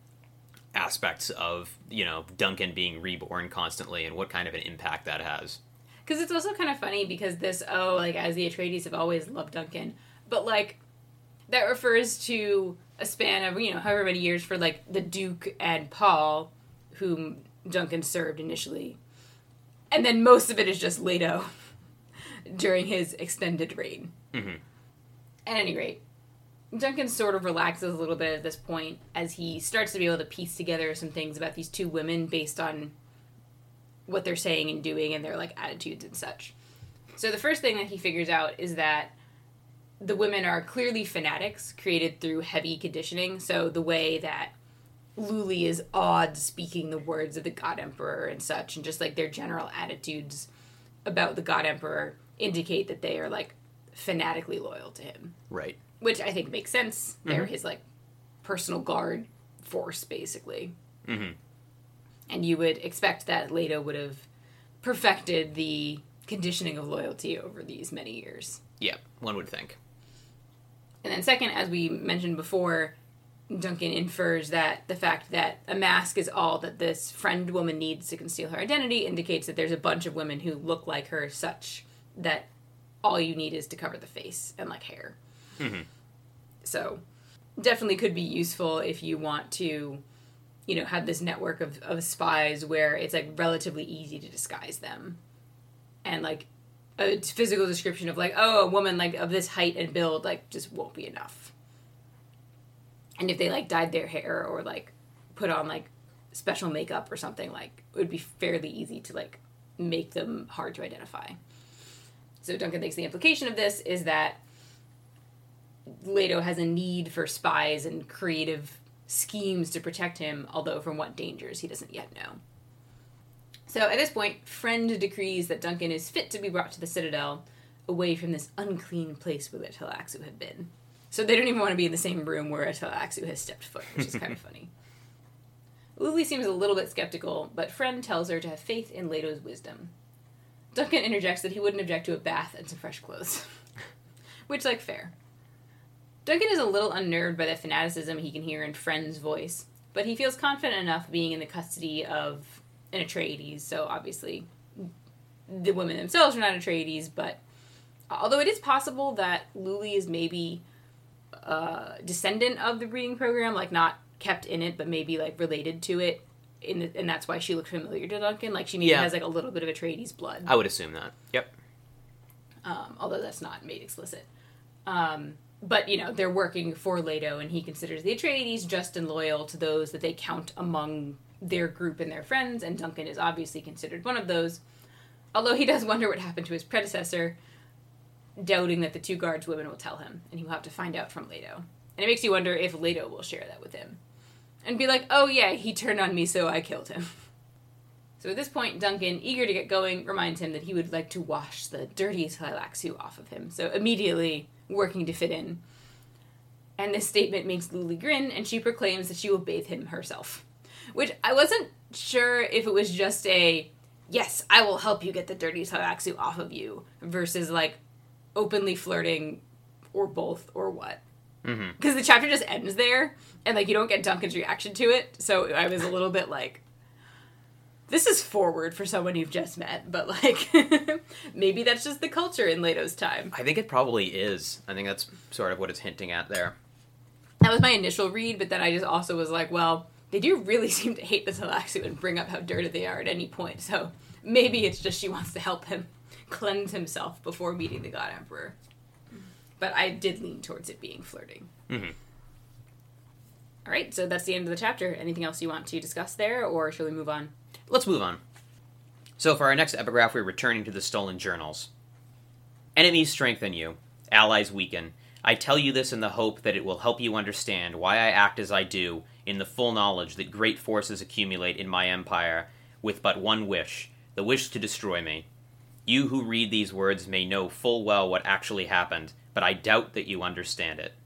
aspects of, you know, Duncan being reborn constantly and what kind of an impact that has. Because it's also kind of funny because this, as the Atreides have always loved Duncan, but, like, that refers to a span of, you know, however many years for, like, the Duke and Paul, whom Duncan served initially. And then most of it is just Leto during his extended reign. Mm-hmm. At any rate, Duncan sort of relaxes a little bit at this point as he starts to be able to piece together some things about these two women based on what they're saying and doing and their, like, attitudes and such. So the first thing that he figures out is that the women are clearly fanatics created through heavy conditioning. So the way that Luli is awed speaking the words of the God Emperor and such, and just, like, their general attitudes about the God Emperor indicate that they are, like, fanatically loyal to him. Right. Which I think makes sense. Mm-hmm. They're his, like, personal guard force, basically. Mm-hmm. And you would expect that Leto would have perfected the conditioning of loyalty over these many years. Yeah, one would think. And then second, as we mentioned before, Duncan infers that the fact that a mask is all that this friend woman needs to conceal her identity indicates that there's a bunch of women who look like her such that all you need is to cover the face and, like, hair. Mm-hmm. So, definitely could be useful if you want to, you know, have this network of spies where it's, like, relatively easy to disguise them. And, like, a physical description of, like, oh, a woman, like, of this height and build, like, just won't be enough. And if they, like, dyed their hair or, like, put on, like, special makeup or something, like, it would be fairly easy to, like, make them hard to identify. So Duncan thinks the implication of this is that Leto has a need for spies and creative schemes to protect him, although from what dangers he doesn't yet know. So at this point, Friend decrees that Duncan is fit to be brought to the Citadel, away from this unclean place where the Tleilaxu have been. So they don't even want to be in the same room where a Tleilaxu has stepped foot, which is kind of funny. Luli seems a little bit skeptical, but Friend tells her to have faith in Leto's wisdom. Duncan interjects that he wouldn't object to a bath and some fresh clothes. Which, like, fair. Duncan is a little unnerved by the fanaticism he can hear in Friend's voice, but he feels confident enough being in the custody of an Atreides, so obviously the women themselves are not Atreides, but although it is possible that Luli is maybe a descendant of the breeding program, like, not kept in it, but maybe, like, related to it, and that's why she looked familiar to Duncan. Like, she maybe has, like, a little bit of Atreides blood. I would assume that. Yep. Although that's not made explicit. But, you know, they're working for Leto, and he considers the Atreides just and loyal to those that they count among their group and their friends, and Duncan is obviously considered one of those. Although he does wonder what happened to his predecessor, doubting that the two guards women will tell him, and he'll have to find out from Leto. And it makes you wonder if Leto will share that with him. And be like, oh yeah, he turned on me, so I killed him. So at this point, Duncan, eager to get going, reminds him that he would like to wash the dirty Tleilaxu off of him. So immediately working to fit in. And this statement makes Luli grin, and she proclaims that she will bathe him herself. Which I wasn't sure if it was just a, yes, I will help you get the dirty Tleilaxu off of you, versus like openly flirting, or both, or what. Because the chapter just ends there, and like you don't get Duncan's reaction to it, so I was a little bit like, this is forward for someone you've just met, but like, maybe that's just the culture in Leto's time. I think it probably is. I think that's sort of what it's hinting at there. That was my initial read, but then I just also was like, well, they do really seem to hate the Tleilaxu and bring up how dirty they are at any point, so maybe it's just she wants to help him cleanse himself before meeting the God Emperor. But I did lean towards it being flirting. Mm-hmm. All right, so that's the end of the chapter. Anything else you want to discuss there, or shall we move on? Let's move on. So for our next epigraph, we're returning to the stolen journals. Enemies strengthen you. Allies weaken. I tell you this in the hope that it will help you understand why I act as I do, in the full knowledge that great forces accumulate in my empire, with but one wish, the wish to destroy me. You who read these words may know full well what actually happened, but I doubt that you understand it.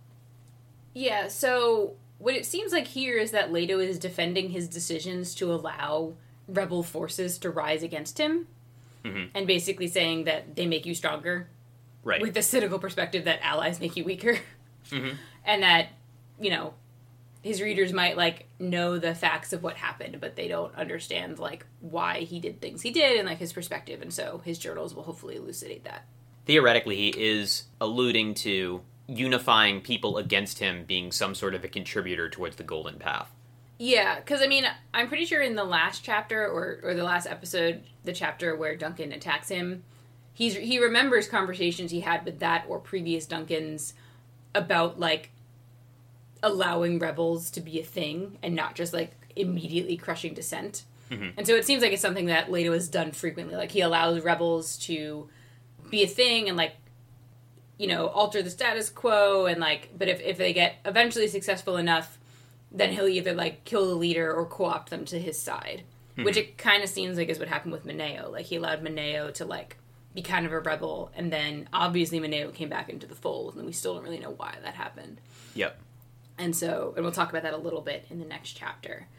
Yeah, so what it seems like here is that Leto is defending his decisions to allow rebel forces to rise against him, and basically saying that they make you stronger, right? With the cynical perspective that allies make you weaker, and that, you know, his readers might, like, know the facts of what happened, but they don't understand, like, why he did things he did and, like, his perspective, and so his journals will hopefully elucidate that. Theoretically, he is alluding to unifying people against him being some sort of a contributor towards the Golden Path. Yeah, because, I mean, I'm pretty sure in the last chapter, or the last episode, the chapter where Duncan attacks him, he remembers conversations he had with that or previous Duncans about, like, allowing rebels to be a thing and not just, like, immediately crushing dissent. And so it seems like it's something that Leto has done frequently. Like, he allows rebels to be a thing and, like, you know, alter the status quo, and, like, but if they get eventually successful enough, then he'll either, like, kill the leader or co-opt them to his side. Which it kind of seems like is what happened with Mineo. Like, he allowed Mineo to, like, be kind of a rebel, and then obviously Mineo came back into the fold, and we still don't really know why that happened. Yep. And so, and we'll talk about that a little bit in the next chapter.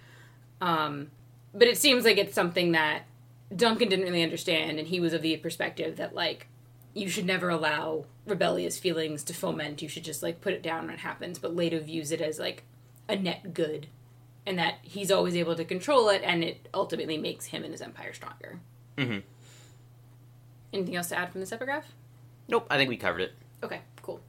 But it seems like it's something that Duncan didn't really understand, and he was of the perspective that, like, you should never allow rebellious feelings to foment. You should just, like, put it down when it happens. But Leto views it as, like, a net good, and that he's always able to control it, and it ultimately makes him and his empire stronger. Anything else to add from this epigraph? Nope, I think we covered it. Okay, cool.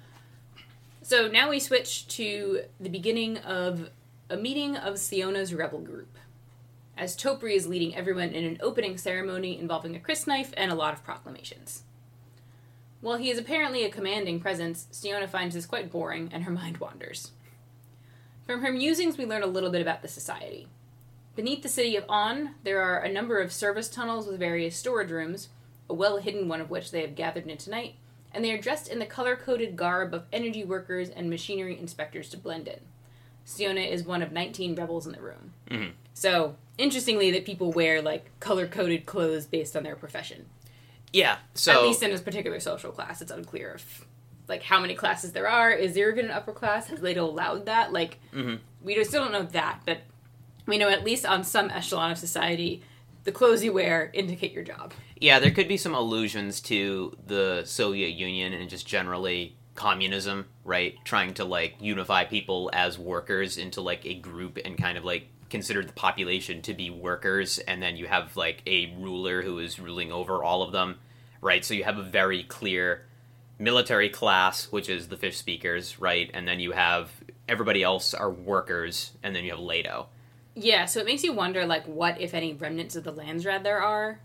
So now we switch to the beginning of a meeting of Siona's rebel group, as Topri is leading everyone in an opening ceremony involving a crysknife and a lot of proclamations. While he is apparently a commanding presence, Siona finds this quite boring, and her mind wanders. From her musings, we learn a little bit about the society. Beneath the city of On, there are a number of service tunnels with various storage rooms, a well-hidden one of which they have gathered in tonight, and they are dressed in the color-coded garb of energy workers and machinery inspectors to blend in. Siona is one of 19 rebels in the room. So, interestingly, that people wear, like, color-coded clothes based on their profession. Yeah, so... At least in this particular social class. It's unclear if, like, how many classes there are. Is there even an upper class? Has Leto allowed that? Like, we still don't know that, but we know at least on some echelon of society, the clothes you wear indicate your job. Yeah, there could be some allusions to the Soviet Union and just generally communism, right? Trying to, like, unify people as workers into, like, a group and kind of, like, consider the population to be workers, and then you have, like, a ruler who is ruling over all of them, right? So you have a very clear military class, which is the fish speakers, right? And then you have everybody else are workers, and then you have Leto. Yeah, so it makes you wonder, like, what, if any, remnants of the Landsraad there are.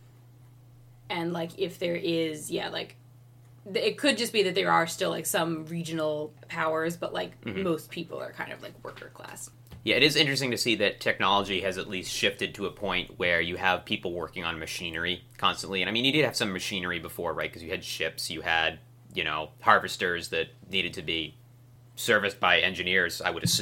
And, like, if there is, yeah, like, it could just be that there are still, like, some regional powers, but, like, most people are kind of, like, worker class. Yeah, it is interesting to see that technology has at least shifted to a point where you have people working on machinery constantly. And, I mean, you did have some machinery before, right? Because you had ships, you had, you know, harvesters that needed to be serviced by engineers, I would assume,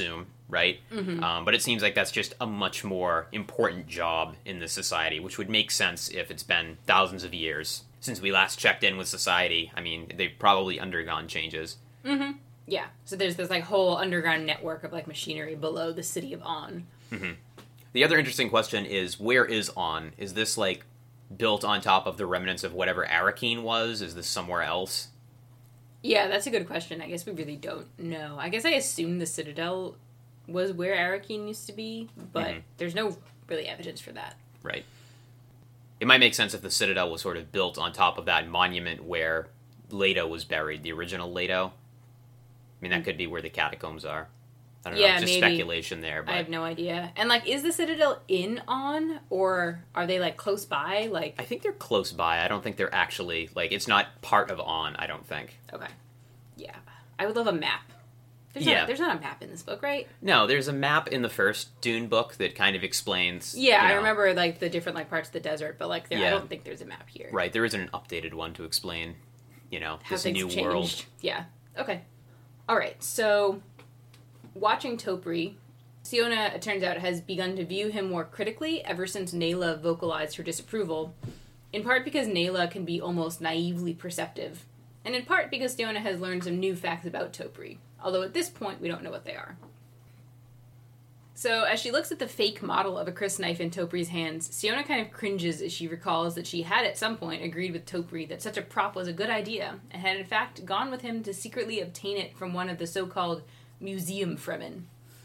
right? But it seems like that's just a much more important job in this society, which would make sense if it's been thousands of years since we last checked in with society. I mean, they've probably undergone changes. Yeah. So there's this like whole underground network of like machinery below the city of On. The other interesting question is, where is On? Is this like built on top of the remnants of whatever Arakeen was? Is this somewhere else? Yeah, that's a good question. I guess we really don't know. I guess I assume the Citadel was where Arakeen used to be, but there's no really evidence for that. Right. It might make sense if the Citadel was sort of built on top of that monument where Leto was buried, the original Leto. I mean, that could be where the catacombs are. I don't know, it's just maybe. speculation there. But I have no idea. And, like, is the Citadel in On, or are they, like, close by? Like, I think they're close by. I don't think they're actually, like, it's not part of On, I don't think. Okay. Yeah. I would love a map. There's not a map in this book, right? No, there's a map in the first Dune book that kind of explains... Yeah, I remember, like, the different, like, parts of the desert, but, like, I don't think there's a map here. Right, there isn't an updated one to explain, how this things new changed. world. Yeah. Okay. All right, so watching Topri, Siona, it turns out, has begun to view him more critically ever since Nayla vocalized her disapproval, in part because Nayla can be almost naively perceptive, and in part because Siona has learned some new facts about Topri, although at this point we don't know what they are. So, as she looks at the fake model of a crysknife in Topri's hands, Siona kind of cringes as she recalls that she had at some point agreed with Topri that such a prop was a good idea, and had in fact gone with him to secretly obtain it from one of the so-called museum Fremen.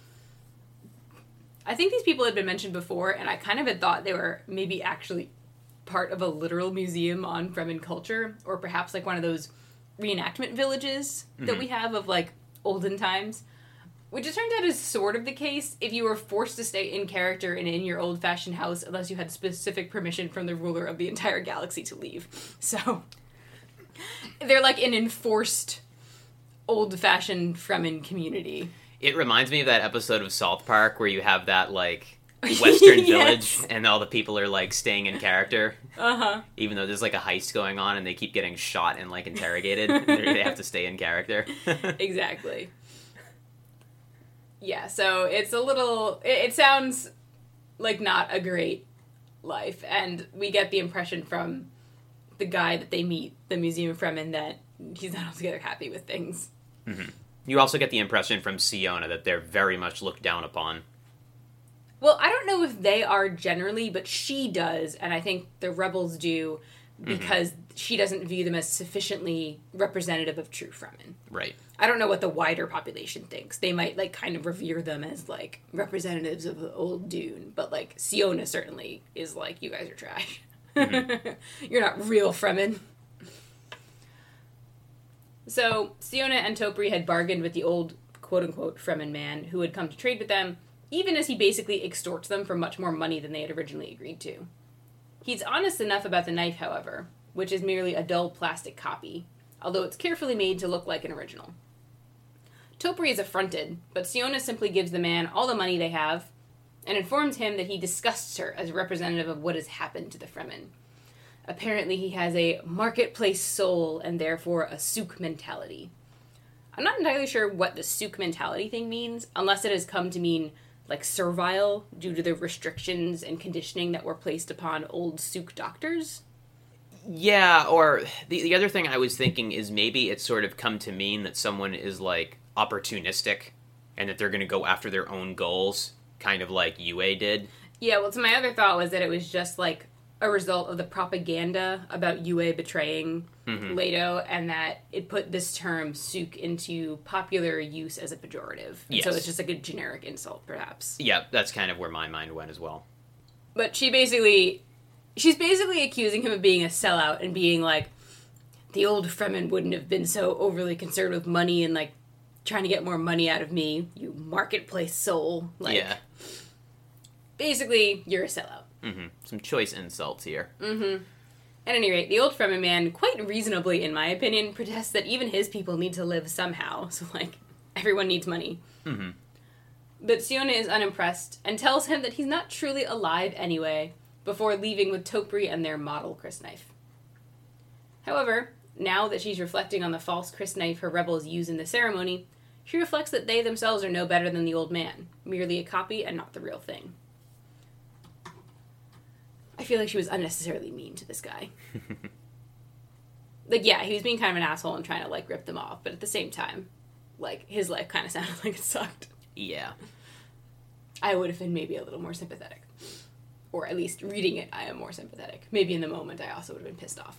I think these people had been mentioned before, and I kind of had thought they were maybe actually part of a literal museum on Fremen culture, or perhaps like one of those reenactment villages that we have of like olden times. Which it turns out is sort of the case if you were forced to stay in character and in your old-fashioned house unless you had specific permission from the ruler of the entire galaxy to leave. So, they're like an enforced old-fashioned Fremen community. It reminds me of that episode of South Park where you have that, like, Western village and all the people are, like, staying in character. Even though there's, like, a heist going on and they keep getting shot and, like, interrogated. They have to stay in character. Exactly. Yeah, so it's a little... It sounds like not a great life, and we get the impression from the guy that they meet, the Museum of Fremen, that he's not altogether happy with things. You also get the impression from Siona that they're very much looked down upon. Well, I don't know if they are generally, but she does, and I think the rebels do, because she doesn't view them as sufficiently representative of true Fremen. Right. I don't know what the wider population thinks. They might, like, kind of revere them as, like, representatives of the old Dune. But, like, Siona certainly is like, you guys are trash. You're not real Fremen. So, Siona and Topri had bargained with the old, quote-unquote, Fremen man who had come to trade with them, even as he basically extorts them for much more money than they had originally agreed to. He's honest enough about the knife, however, which is merely a dull plastic copy, although it's carefully made to look like an original. Topri is affronted, but Siona simply gives the man all the money they have and informs him that he disgusts her as a representative of what has happened to the Fremen. Apparently he has a marketplace soul and therefore a souk mentality. I'm not entirely sure what the souk mentality thing means, unless it has come to mean like servile due to the restrictions and conditioning that were placed upon old souk doctors. Yeah, or the other thing I was thinking is maybe it's sort of come to mean that someone is, like, opportunistic and that they're going to go after their own goals, kind of like Yue did. Yeah, well, so my other thought was that it was just, like, a result of the propaganda about Yue betraying Leto, and that it put this term souk into popular use as a pejorative. Yes. So it's just, like, a generic insult, perhaps. Yeah, that's kind of where my mind went as well. But she's basically accusing him of being a sellout and being like, the old Fremen wouldn't have been so overly concerned with money and, like, trying to get more money out of me, you marketplace soul. Like, yeah. Basically, you're a sellout. Some choice insults here. At any rate, the old Fremen man, quite reasonably, in my opinion, protests that even his people need to live somehow. So, like, everyone needs money. But Siona is unimpressed and tells him that he's not truly alive anyway, before leaving with Topri and their model crysknife. However, now that she's reflecting on the false crysknife her rebels use in the ceremony, she reflects that they themselves are no better than the old man, merely a copy and not the real thing. I feel like she was unnecessarily mean to this guy. Like, yeah, he was being kind of an asshole and trying to, like, rip them off, but at the same time, like, his life kind of sounded like it sucked. Yeah. I would have been maybe a little more sympathetic. Or at least reading it, I am more sympathetic. Maybe in the moment, I also would have been pissed off.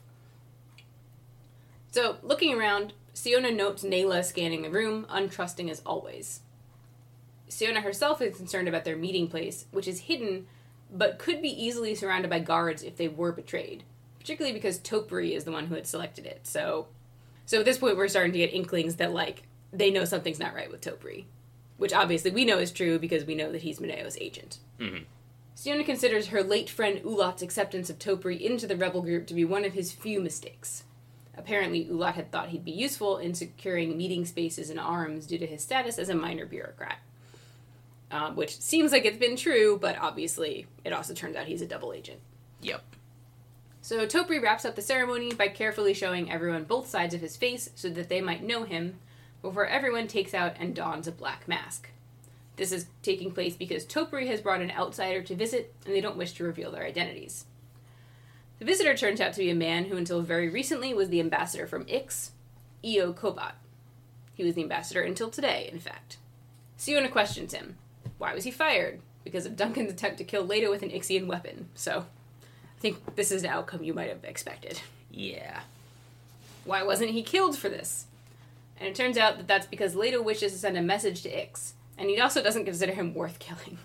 So, looking around, Siona notes Nayla scanning the room, untrusting as always. Siona herself is concerned about their meeting place, which is hidden, but could be easily surrounded by guards if they were betrayed. Particularly because Topri is the one who had selected it. So at this point, we're starting to get inklings that, like, they know something's not right with Topri. Which obviously we know is true because we know that he's Mineo's agent. Mm-hmm. Siona considers her late friend Ulat's acceptance of Topri into the rebel group to be one of his few mistakes. Apparently, Ulat had thought he'd be useful in securing meeting spaces and arms due to his status as a minor bureaucrat. Which seems like it's been true, but obviously it also turns out he's a double agent. Yep. So Topri wraps up the ceremony by carefully showing everyone both sides of his face so that they might know him, before everyone takes out and dons a black mask. This is taking place because Topri has brought an outsider to visit, and they don't wish to reveal their identities. The visitor turns out to be a man who until very recently was the ambassador from Ix, Io Kobat. He was the ambassador until today, in fact. Siona questions him. Why was he fired? Because of Duncan's attempt to kill Leto with an Ixian weapon. So, I think this is an outcome you might have expected. Yeah. Why wasn't he killed for this? And it turns out that that's because Leto wishes to send a message to Ix, and he also doesn't consider him worth killing.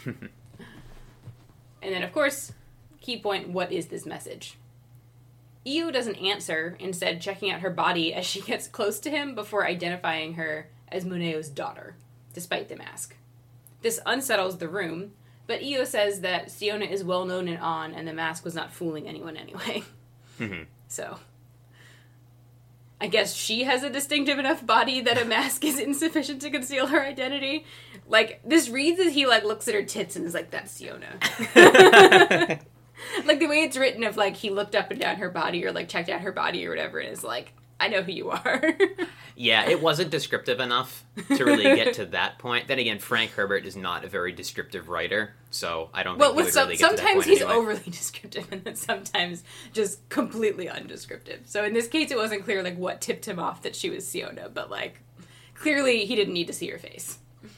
And then, of course, key point, what is this message? Io doesn't answer, instead checking out her body as she gets close to him before identifying her as Muneo's daughter, despite the mask. This unsettles the room, but Io says that Siona is well known in On, and the mask was not fooling anyone anyway. So, I guess she has a distinctive enough body that a mask is insufficient to conceal her identity. Like, this reads as he, like, looks at her tits and is like, that's Siona. Like, the way it's written of, like, he looked up and down her body or, like, checked out her body or whatever and is like, I know who you are. Yeah, it wasn't descriptive enough to really get to that point. Then again, Frank Herbert is not a very descriptive writer, so I don't think he would really get to that point sometimes he's anyway. overly descriptive, and then sometimes just completely undescriptive. So in this case, it wasn't clear, like, what tipped him off that she was Siona, but, like, clearly he didn't need to see her face.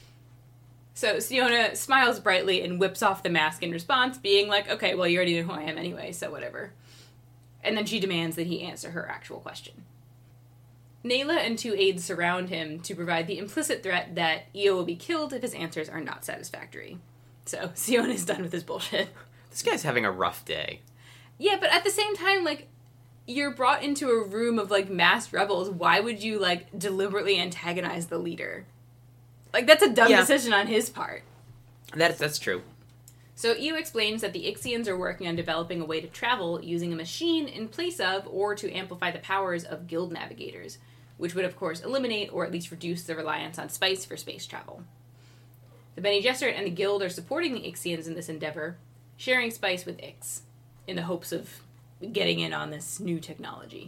So Siona smiles brightly and whips off the mask in response, being like, okay, well, you already know who I am anyway, so whatever. And then she demands that he answer her actual question. Nayla and two aides surround him to provide the implicit threat that Io will be killed if his answers are not satisfactory. So, Siona is done with his bullshit. This guy's having a rough day. Yeah, but at the same time, like, you're brought into a room of, like, masked rebels. Why would you, like, deliberately antagonize the leader? Like, that's a dumb decision on his part. That's true. So Io explains that the Ixians are working on developing a way to travel using a machine in place of or to amplify the powers of guild navigators, which would, of course, eliminate or at least reduce the reliance on spice for space travel. The Bene Gesserit and the Guild are supporting the Ixians in this endeavor, sharing spice with Ix, in the hopes of getting in on this new technology.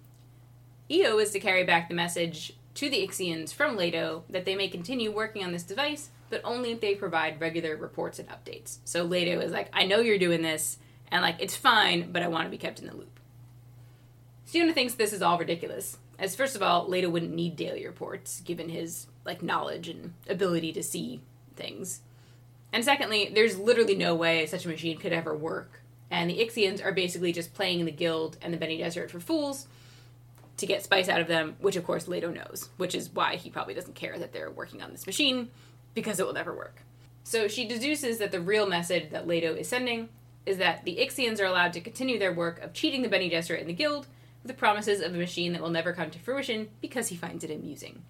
Io is to carry back the message to the Ixians from Leto that they may continue working on this device, but only if they provide regular reports and updates. So Leto is like, I know you're doing this, and, like, it's fine, but I want to be kept in the loop. Siona thinks this is all ridiculous, as first of all, Leto wouldn't need daily reports, given his, like, knowledge and ability to see things. And secondly, there's literally no way such a machine could ever work, and the Ixians are basically just playing the Guild and the Bene Gesserit for fools to get spice out of them, which of course Leto knows, which is why he probably doesn't care that they're working on this machine, because it will never work. So she deduces that the real message that Leto is sending is that the Ixians are allowed to continue their work of cheating the Bene Gesserit and the Guild with the promises of a machine that will never come to fruition because he finds it amusing.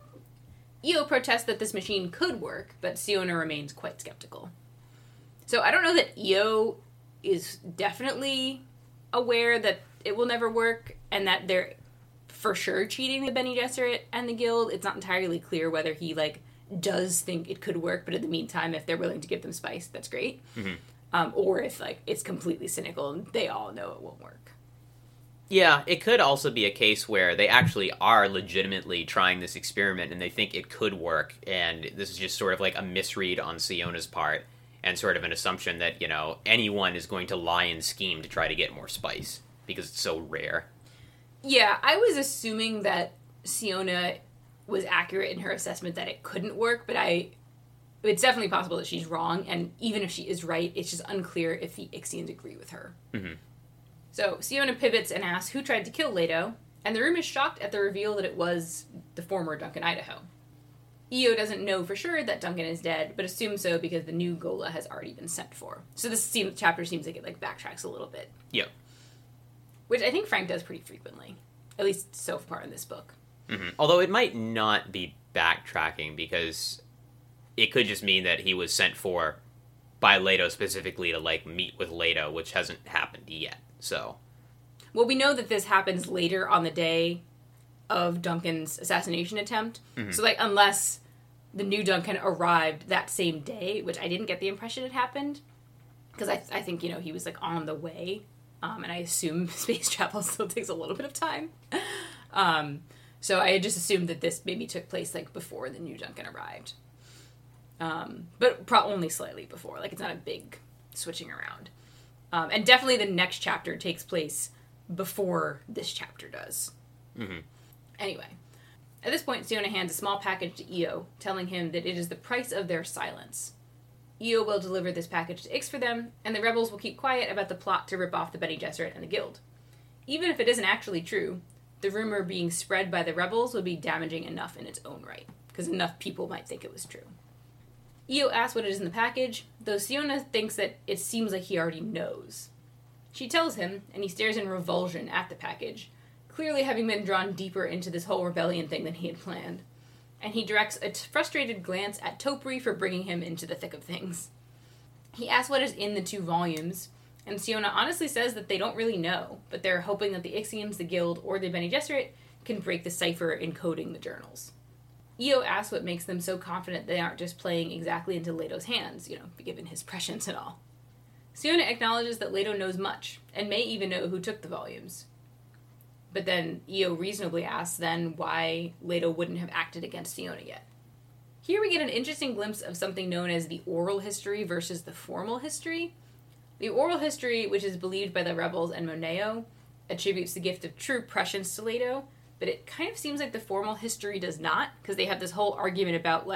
Io protests that this machine could work, but Siona remains quite skeptical. So I don't know that Io is definitely aware that it will never work and that they're for sure cheating the Bene Gesserit and the Guild. It's not entirely clear whether he, like, does think it could work, but in the meantime, if they're willing to give them spice, that's great. Mm-hmm. Or if, like, it's completely cynical and they all know it won't work. Yeah, it could also be a case where they actually are legitimately trying this experiment and they think it could work, and this is just sort of like a misread on Siona's part, and sort of an assumption that, anyone is going to lie and scheme to try to get more spice, because it's so rare. Yeah, I was assuming that Siona was accurate in her assessment that it couldn't work, but it's definitely possible that she's wrong, and even if she is right, it's just unclear if the Ixians agree with her. Mm-hmm. So Siona pivots and asks who tried to kill Leto, and the room is shocked at the reveal that it was the former Duncan Idaho. Io doesn't know for sure that Duncan is dead, but assumes so because the new Gola has already been sent for. So this chapter seems like it backtracks a little bit. Yep. Which I think Frank does pretty frequently, at least so far in this book. Mm-hmm. Although it might not be backtracking, because it could just mean that he was sent for by Leto specifically to, meet with Leto, which hasn't happened yet, so. Well, we know that this happens later on the day of Duncan's assassination attempt. Mm-hmm. So, unless the new Duncan arrived that same day, which I didn't get the impression it happened, because I think, he was, on the way, and I assume space travel still takes a little bit of time. So I had just assumed that this maybe took place, before the new Duncan arrived. But only slightly before. It's not a big switching around. And definitely the next chapter takes place before this chapter does. Mm-hmm. Anyway, at this point, Siona hands a small package to Io, telling him that it is the price of their silence. Io will deliver this package to Ix for them, and the rebels will keep quiet about the plot to rip off the Bene Gesserit and the Guild. Even if it isn't actually true, the rumor being spread by the rebels would be damaging enough in its own right, because enough people might think it was true. Io asks what it is in the package, though Siona thinks that it seems like he already knows. She tells him, and he stares in revulsion at the package, clearly having been drawn deeper into this whole rebellion thing than he had planned. And he directs a frustrated glance at Topri for bringing him into the thick of things. He asks what is in the 2 volumes, and Siona honestly says that they don't really know, but they're hoping that the Ixians, the Guild, or the Bene Gesserit can break the cipher encoding the journals. Io asks what makes them so confident they aren't just playing exactly into Leto's hands, given his prescience and all. Siona acknowledges that Leto knows much, and may even know who took the volumes. But then Io reasonably asks then why Leto wouldn't have acted against Siona yet. Here we get an interesting glimpse of something known as the oral history versus the formal history. The oral history, which is believed by the rebels and Moneo, attributes the gift of true prescience to Leto, but it kind of seems like the formal history does not, because they have this whole argument about,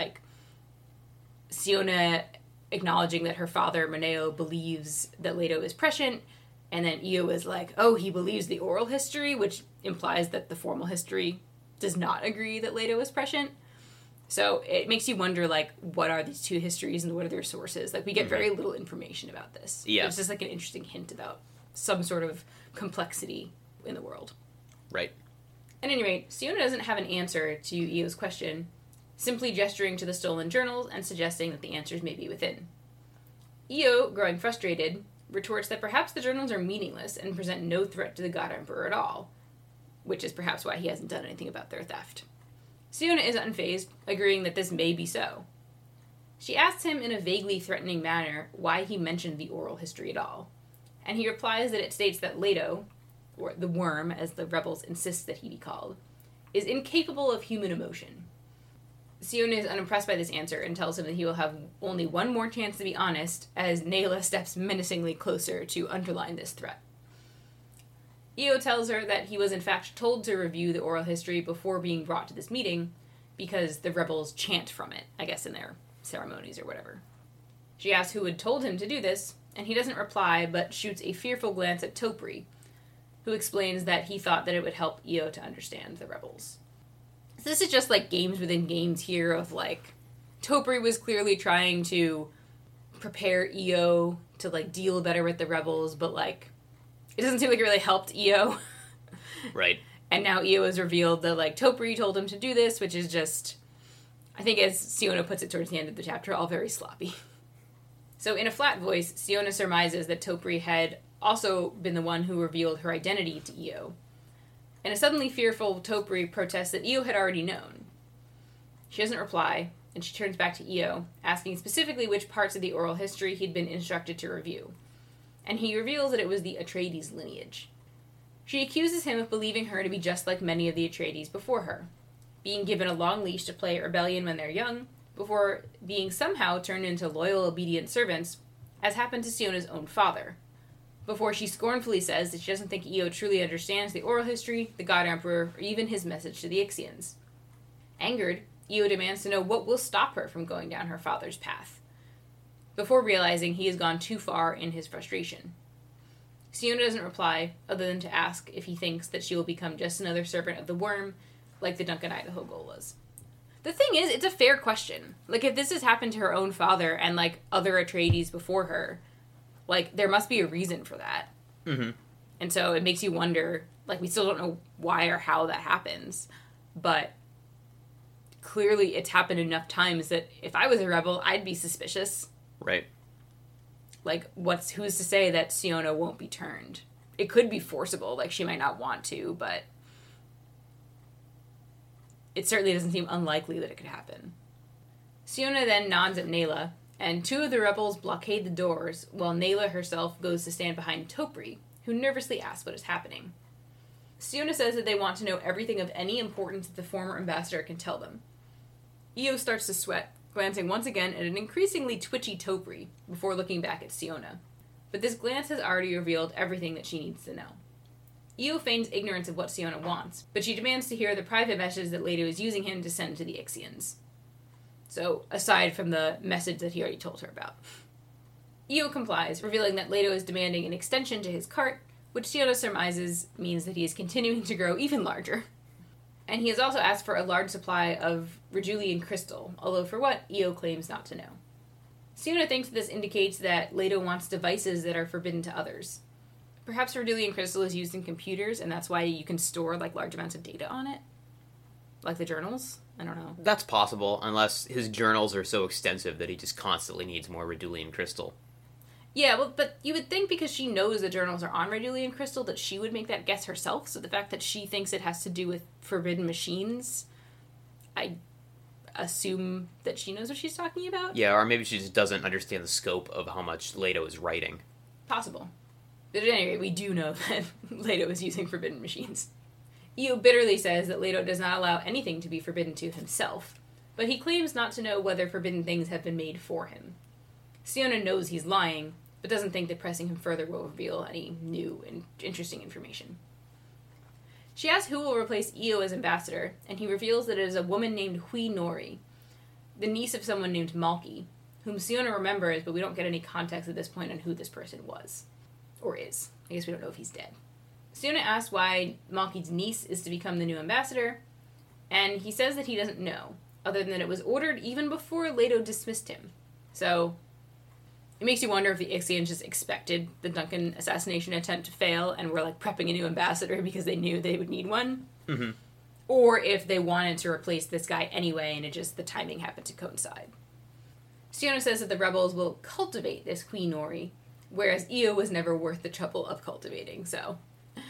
Siona acknowledging that her father, Moneo, believes that Leto is prescient, and then Io is like, oh, he believes the oral history, which implies that the formal history does not agree that Leto is prescient. So it makes you wonder, what are these 2 histories and what are their sources? We get very little information about this. Yeah. It's just, an interesting hint about some sort of complexity in the world. Right. At any rate, Siona doesn't have an answer to Io's question, simply gesturing to the stolen journals and suggesting that the answers may be within. Io, growing frustrated, retorts that perhaps the journals are meaningless and present no threat to the God Emperor at all, which is perhaps why he hasn't done anything about their theft. Siona is unfazed, agreeing that this may be so. She asks him in a vaguely threatening manner why he mentioned the oral history at all, and he replies that it states that Leto, or the worm as the rebels insist that he be called, is incapable of human emotion. Siona is unimpressed by this answer and tells him that he will have only one more chance to be honest as Nayla steps menacingly closer to underline this threat. Io tells her that he was in fact told to review the oral history before being brought to this meeting because the rebels chant from it, I guess in their ceremonies or whatever. She asks who had told him to do this, and he doesn't reply but shoots a fearful glance at Topri, who explains that he thought that it would help Io to understand the rebels. So this is just games within games here of Topri was clearly trying to prepare Io to deal better with the rebels, but it doesn't seem like it really helped Io. Right. And now Io has revealed that Topri told him to do this, which is just, I think as Siona puts it towards the end of the chapter, all very sloppy. So in a flat voice, Siona surmises that Topri had also been the one who revealed her identity to Io. And a suddenly fearful Topri protests that Io had already known. She doesn't reply, and she turns back to Io, asking specifically which parts of the oral history he'd been instructed to review. And he reveals that it was the Atreides lineage. She accuses him of believing her to be just like many of the Atreides before her, being given a long leash to play at rebellion when they're young, before being somehow turned into loyal, obedient servants, as happened to Siona's own father. Before she scornfully says that she doesn't think Io truly understands the oral history, the God Emperor, or even his message to the Ixians. Angered, Io demands to know what will stop her from going down her father's path, before realizing he has gone too far in his frustration. Siona doesn't reply, other than to ask if he thinks that she will become just another servant of the worm, like the Duncan Idaho Golas. The thing is, it's a fair question. Like, if this has happened to her own father and, like, other Atreides before her, like, there must be a reason for that. Mm-hmm. And so it makes you wonder, like, we still don't know why or how that happens, but clearly it's happened enough times that if I was a rebel, I'd be suspicious. Right. Like, who's to say that Siona won't be turned? It could be forcible, like, she might not want to, but it certainly doesn't seem unlikely that it could happen. Siona then nods at Nayla, and two of the rebels blockade the doors, while Nayla herself goes to stand behind Topri, who nervously asks what is happening. Siona says that they want to know everything of any importance that the former ambassador can tell them. Io starts to sweat, glancing once again at an increasingly twitchy Topri, before looking back at Siona. But this glance has already revealed everything that she needs to know. Io feigns ignorance of what Siona wants, but she demands to hear the private message that Leto is using him to send to the Ixians. So, aside from the message that he already told her about. Io complies, revealing that Leto is demanding an extension to his cart, which Siona surmises means that he is continuing to grow even larger. And he has also asked for a large supply of Rejulian crystal, although for what, Io claims not to know. Siona thinks this indicates that Leto wants devices that are forbidden to others. Perhaps Rejulian crystal is used in computers, and that's why you can store, like, large amounts of data on it? Like the journals? I don't know. That's possible, unless his journals are so extensive that he just constantly needs more Redulian crystal. Yeah, well, but you would think because she knows the journals are on Redulian crystal that she would make that guess herself, so the fact that she thinks it has to do with forbidden machines, I assume that she knows what she's talking about? Yeah, or maybe she just doesn't understand the scope of how much Leto is writing. Possible. But at any rate, we do know that Leto is using forbidden machines. Io bitterly says that Leto does not allow anything to be forbidden to himself, but he claims not to know whether forbidden things have been made for him. Siona knows he's lying, but doesn't think that pressing him further will reveal any new and interesting information. She asks who will replace Io as ambassador, and he reveals that it is a woman named Hui Nori, the niece of someone named Malki, whom Siona remembers, but we don't get any context at this point on who this person was. Or is. I guess we don't know if he's dead. Siona asks why Malki's niece is to become the new ambassador, and he says that he doesn't know, other than that it was ordered even before Leto dismissed him. So, it makes you wonder if the Ixians just expected the Duncan assassination attempt to fail and were, like, prepping a new ambassador because they knew they would need one. Mm-hmm. Or if they wanted to replace this guy anyway and the timing happened to coincide. Siona says that the rebels will cultivate this Hui Nori, whereas Io was never worth the trouble of cultivating, so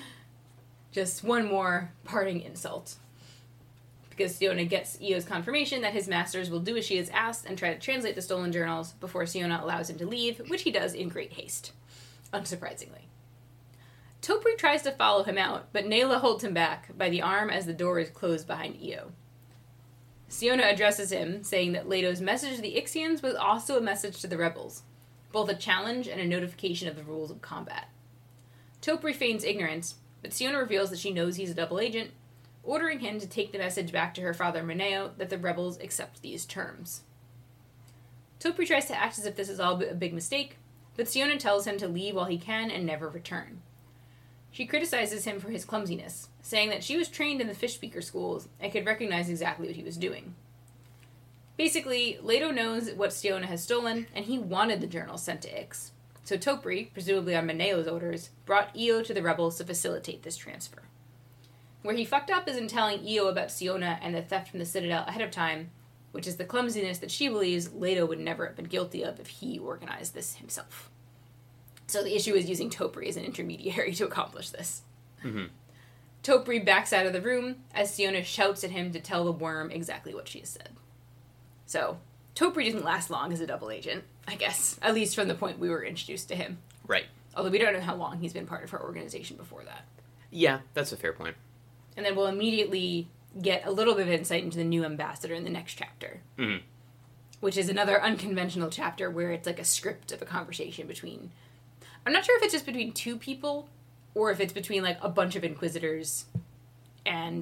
just one more parting insult. Because Siona gets Io's confirmation that his masters will do as she is asked and try to translate the stolen journals before Siona allows him to leave, which he does in great haste, unsurprisingly. Topri tries to follow him out, but Nayla holds him back by the arm as the door is closed behind Io. Siona addresses him, saying that Leto's message to the Ixians was also a message to the rebels, both a challenge and a notification of the rules of combat. Topri feigns ignorance, but Siona reveals that she knows he's a double agent, ordering him to take the message back to her father Mineo that the rebels accept these terms. Topri tries to act as if this is all a big mistake, but Siona tells him to leave while he can and never return. She criticizes him for his clumsiness, saying that she was trained in the fish speaker schools and could recognize exactly what he was doing. Basically, Leto knows what Siona has stolen, and he wanted the journal sent to Ix. So Topri, presumably on Mineo's orders, brought Io to the rebels to facilitate this transfer. Where he fucked up is in telling Io about Siona and the theft from the Citadel ahead of time, which is the clumsiness that she believes Leto would never have been guilty of if he organized this himself. So the issue is using Topri as an intermediary to accomplish this. Mm-hmm. Topri backs out of the room as Siona shouts at him to tell the worm exactly what she has said. So, Topri didn't last long as a double agent, I guess, at least from the point we were introduced to him. Right. Although we don't know how long he's been part of her organization before that. Yeah, that's a fair point. And then we'll immediately get a little bit of insight into the new ambassador in the next chapter. Mm-hmm. Which is another unconventional chapter where it's like a script of a conversation between... I'm not sure if it's just between two people or if it's between like a bunch of Inquisitors and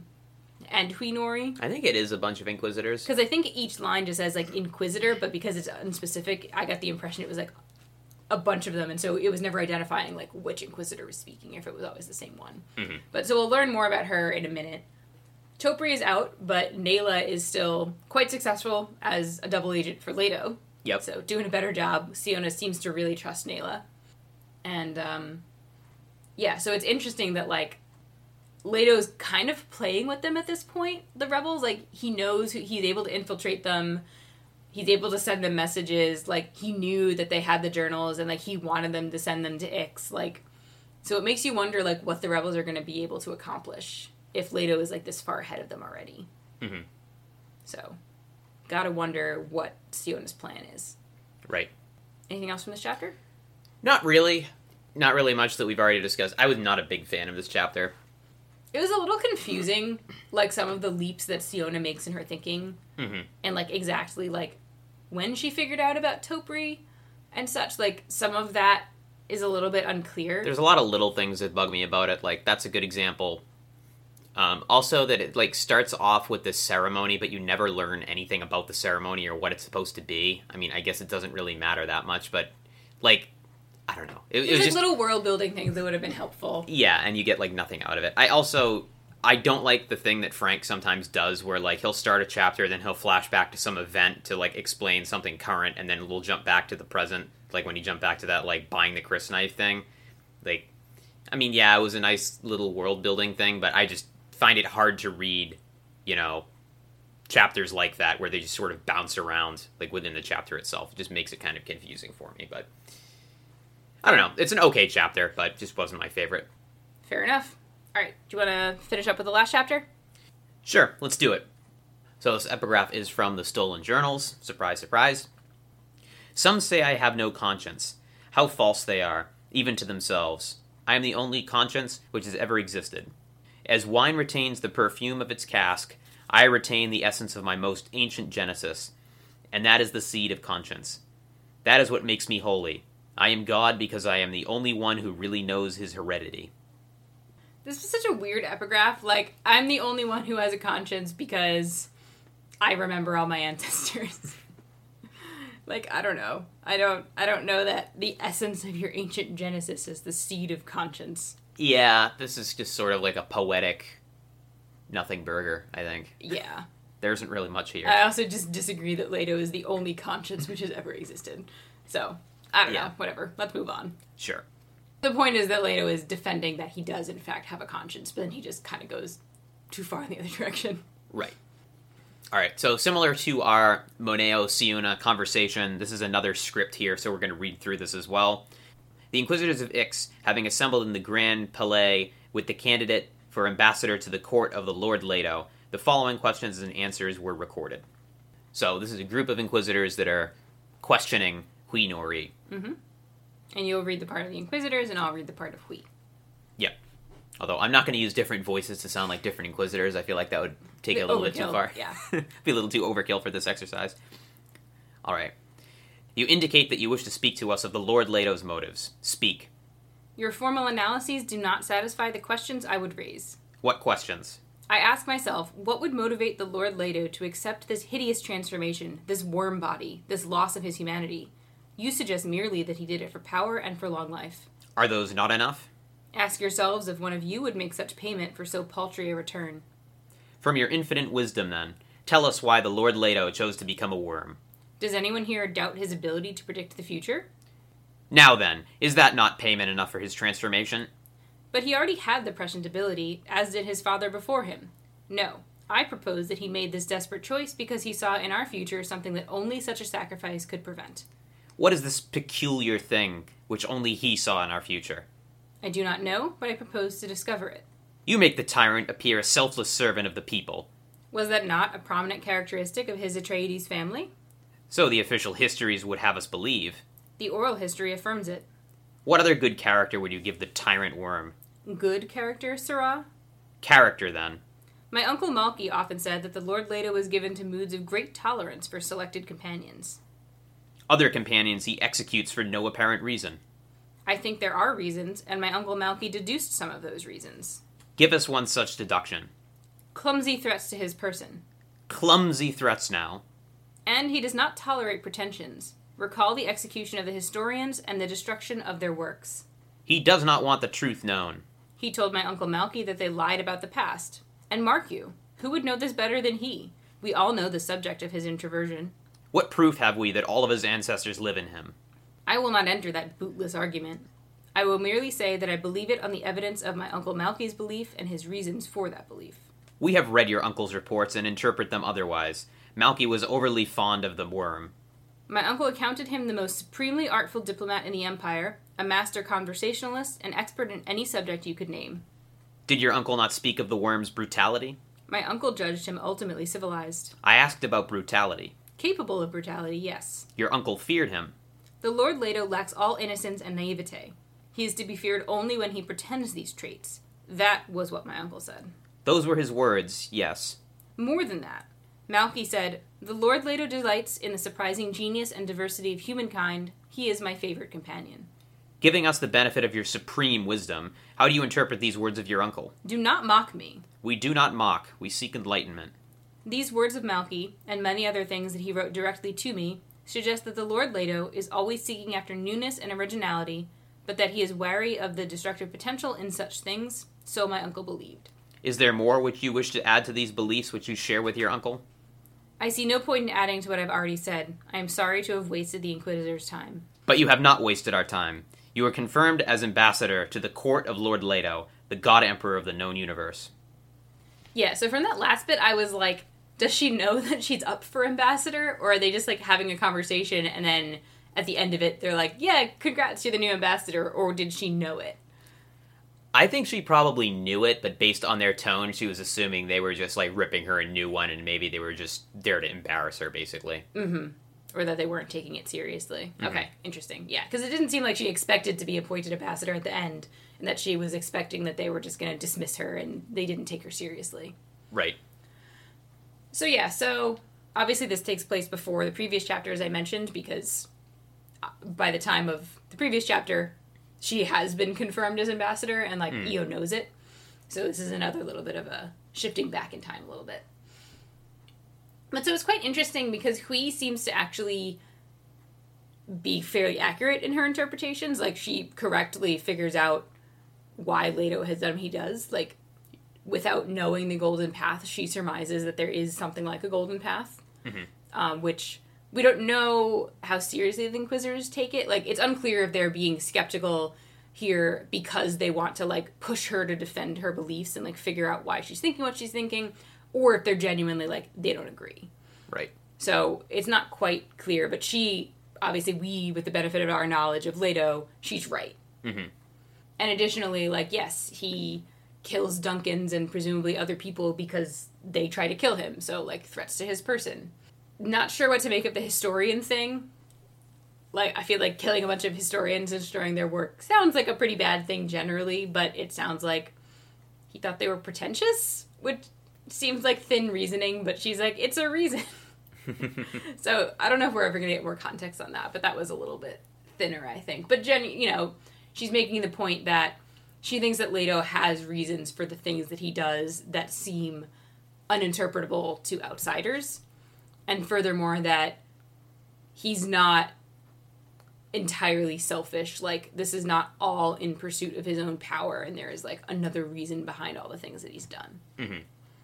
Huinori. I think it is a bunch of Inquisitors. Because I think each line just says like Inquisitor, but because it's unspecific, I got the impression it was like a bunch of them, and so it was never identifying like which Inquisitor was speaking, if it was always the same one. Mm-hmm. But so we'll learn more about her in a minute. Topri is out, but Nayla is still quite successful as a double agent for Leto. Yep. So doing a better job. Siona seems to really trust Nayla. And, yeah, so it's interesting that, like, Leto's kind of playing with them at this point, the rebels. Like, he knows he's able to infiltrate them. He's able to send them messages. Like, he knew that they had the journals, and, like, he wanted them to send them to Ix. Like, so it makes you wonder, like, what the rebels are going to be able to accomplish if Leto is, like, this far ahead of them already. Mm-hmm. So, gotta wonder what Siona's plan is. Right. Anything else from this chapter? Not really. Not really much that we've already discussed. I was not a big fan of this chapter. It was a little confusing, like, some of the leaps that Siona makes in her thinking. Mm-hmm. And, like, exactly, like, when she figured out about Topri and such. Like, some of that is a little bit unclear. There's a lot of little things that bug me about it. Like, that's a good example. Also, that it, like, starts off with this ceremony, but you never learn anything about the ceremony or what it's supposed to be. I mean, I guess it doesn't really matter that much, but, like, I don't know. It was like just little world-building things that would have been helpful. Yeah, and you get, like, nothing out of it. I don't like the thing that Frank sometimes does where, like, he'll start a chapter, then he'll flash back to some event to, like, explain something current, and then we'll jump back to the present, like, when you jump back to that, like, buying the Chris knife thing. Like, I mean, yeah, it was a nice little world-building thing, but I just find it hard to read, you know, chapters like that where they just sort of bounce around, like, within the chapter itself. It just makes it kind of confusing for me, but I don't know. It's an okay chapter, but just wasn't my favorite. Fair enough. All right, do you want to finish up with the last chapter? Sure, let's do it. So this epigraph is from the Stolen Journals. Surprise, surprise. Some say I have no conscience. How false they are, even to themselves. I am the only conscience which has ever existed. As wine retains the perfume of its cask, I retain the essence of my most ancient genesis, and that is the seed of conscience. That is what makes me holy. I am God because I am the only one who really knows his heredity. This was such a weird epigraph. Like, I'm the only one who has a conscience because I remember all my ancestors. Like, I don't know. I don't know that the essence of your ancient genesis is the seed of conscience. Yeah, this is just sort of like a poetic nothing burger, I think. Yeah. There isn't really much here. I also just disagree that Leto is the only conscience which has ever existed. So, I don't know. Whatever. Let's move on. Sure. The point is that Leto is defending that he does, in fact, have a conscience, but then he just kind of goes too far in the other direction. Right. All right, so similar to our Moneo-Siona conversation, this is another script here, so we're going to read through this as well. The Inquisitors of Ix, having assembled in the Grand Palais with the candidate for ambassador to the court of the Lord Leto, the following questions and answers were recorded. So this is a group of Inquisitors that are questioning Huinori. Mm-hmm. And you'll read the part of the Inquisitors, and I'll read the part of Hui. Yep. Although I'm not going to use different voices to sound like different Inquisitors. I feel like that would take it a little bit too far. Yeah. Be a little too overkill for this exercise. All right. You indicate that you wish to speak to us of the Lord Leto's motives. Speak. Your formal analyses do not satisfy the questions I would raise. What questions? I ask myself, what would motivate the Lord Leto to accept this hideous transformation, this worm body, this loss of his humanity? You suggest merely that he did it for power and for long life. Are those not enough? Ask yourselves if one of you would make such payment for so paltry a return. From your infinite wisdom, then, tell us why the Lord Leto chose to become a worm. Does anyone here doubt his ability to predict the future? Now then, is that not payment enough for his transformation? But he already had the prescient ability, as did his father before him. No, I propose that he made this desperate choice because he saw in our future something that only such a sacrifice could prevent. What is this peculiar thing which only he saw in our future? I do not know, but I propose to discover it. You make the tyrant appear a selfless servant of the people. Was that not a prominent characteristic of his Atreides family? So the official histories would have us believe. The oral history affirms it. What other good character would you give the tyrant worm? Good character, Sirrah? Character, then. My Uncle Malky often said that the Lord Leto was given to moods of great tolerance for selected companions. Other companions he executes for no apparent reason. I think there are reasons, and my Uncle Malky deduced some of those reasons. Give us one such deduction. Clumsy threats to his person. Clumsy threats now. And he does not tolerate pretensions. Recall the execution of the historians and the destruction of their works. He does not want the truth known. He told my Uncle Malky that they lied about the past. And mark you, who would know this better than he? We all know the subject of his introversion. What proof have we that all of his ancestors live in him? I will not enter that bootless argument. I will merely say that I believe it on the evidence of my Uncle Malky's belief and his reasons for that belief. We have read your uncle's reports and interpret them otherwise. Malky was overly fond of the worm. My uncle accounted him the most supremely artful diplomat in the Empire, a master conversationalist, an expert in any subject you could name. Did your uncle not speak of the worm's brutality? My uncle judged him ultimately civilized. I asked about brutality. Capable of brutality, yes. Your uncle feared him. The Lord Leto lacks all innocence and naivete. He is to be feared only when he pretends these traits. That was what my uncle said. Those were his words, yes. More than that. Malky said, "The Lord Leto delights in the surprising genius and diversity of humankind. He is my favorite companion." Giving us the benefit of your supreme wisdom, how do you interpret these words of your uncle? Do not mock me. We do not mock, we seek enlightenment. These words of Malky, and many other things that he wrote directly to me, suggest that the Lord Leto is always seeking after newness and originality, but that he is wary of the destructive potential in such things, so my uncle believed. Is there more which you wish to add to these beliefs which you share with your uncle? I see no point in adding to what I've already said. I am sorry to have wasted the Inquisitor's time. But you have not wasted our time. You are confirmed as ambassador to the court of Lord Leto, the God Emperor of the known universe. Yeah, so from that last bit, I was like, does she know that she's up for ambassador? Or are they just, like, having a conversation and then at the end of it, they're like, yeah, congrats, you're the new ambassador, or did she know it? I think she probably knew it, but based on their tone, she was assuming they were just, like, ripping her a new one, and maybe they were just there to embarrass her, basically. Mm-hmm. Or that they weren't taking it seriously. Mm-hmm. Okay, interesting. Yeah, because it didn't seem like she expected to be appointed ambassador at the end, and that she was expecting that they were just going to dismiss her, and they didn't take her seriously. Right. So yeah, so obviously this takes place before the previous chapter, as I mentioned, because by the time of the previous chapter, she has been confirmed as ambassador, and, like, Io knows it. So this is another little bit of a shifting back in time a little bit. But so it's quite interesting because Hui seems to actually be fairly accurate in her interpretations. Like, she correctly figures out why Leto has done what he does. Like, without knowing the Golden Path, she surmises that there is something like a Golden Path, which we don't know how seriously the Inquisitors take it. Like, it's unclear if they're being skeptical here because they want to, like, push her to defend her beliefs and, like, figure out why she's thinking what she's thinking, or if they're genuinely, like, they don't agree. Right. So it's not quite clear, but she, obviously we, with the benefit of our knowledge of Leto, she's right. Mm-hmm. And additionally, like, yes, he kills Duncans and presumably other people because they try to kill him, so, like, threats to his person. Not sure what to make of the historian thing. Like, I feel like killing a bunch of historians and destroying their work sounds like a pretty bad thing generally, but it sounds like he thought they were pretentious, which seems like thin reasoning, but she's like, it's a reason. So I don't know if we're ever going to get more context on that, but that was a little bit thinner, I think. But she's making the point that she thinks that Leto has reasons for the things that he does that seem uninterpretable to outsiders. And furthermore, that he's not entirely selfish. Like, this is not all in pursuit of his own power, and there is, like, another reason behind all the things that he's done. Mm-hmm.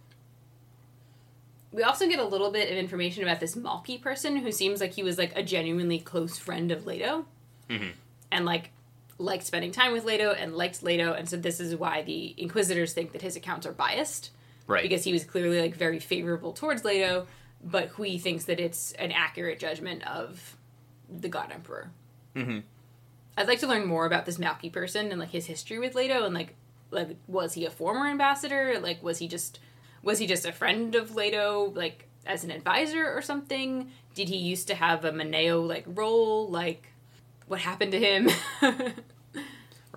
We also get a little bit of information about this Malky person who seems like he was, like, a genuinely close friend of Leto. Mm-hmm. And, like, liked spending time with Leto and liked Leto, and so this is why the Inquisitors think that his accounts are biased. Right. Because he was clearly, like, very favorable towards Leto, but Hui thinks that it's an accurate judgment of the God Emperor. Mm-hmm. I'd like to learn more about this Malky person and, like, his history with Leto, and, like, was he a former ambassador? Like, was he just a friend of Leto, like, as an advisor or something? Did he used to have a Mineo, like, role? Like, what happened to him?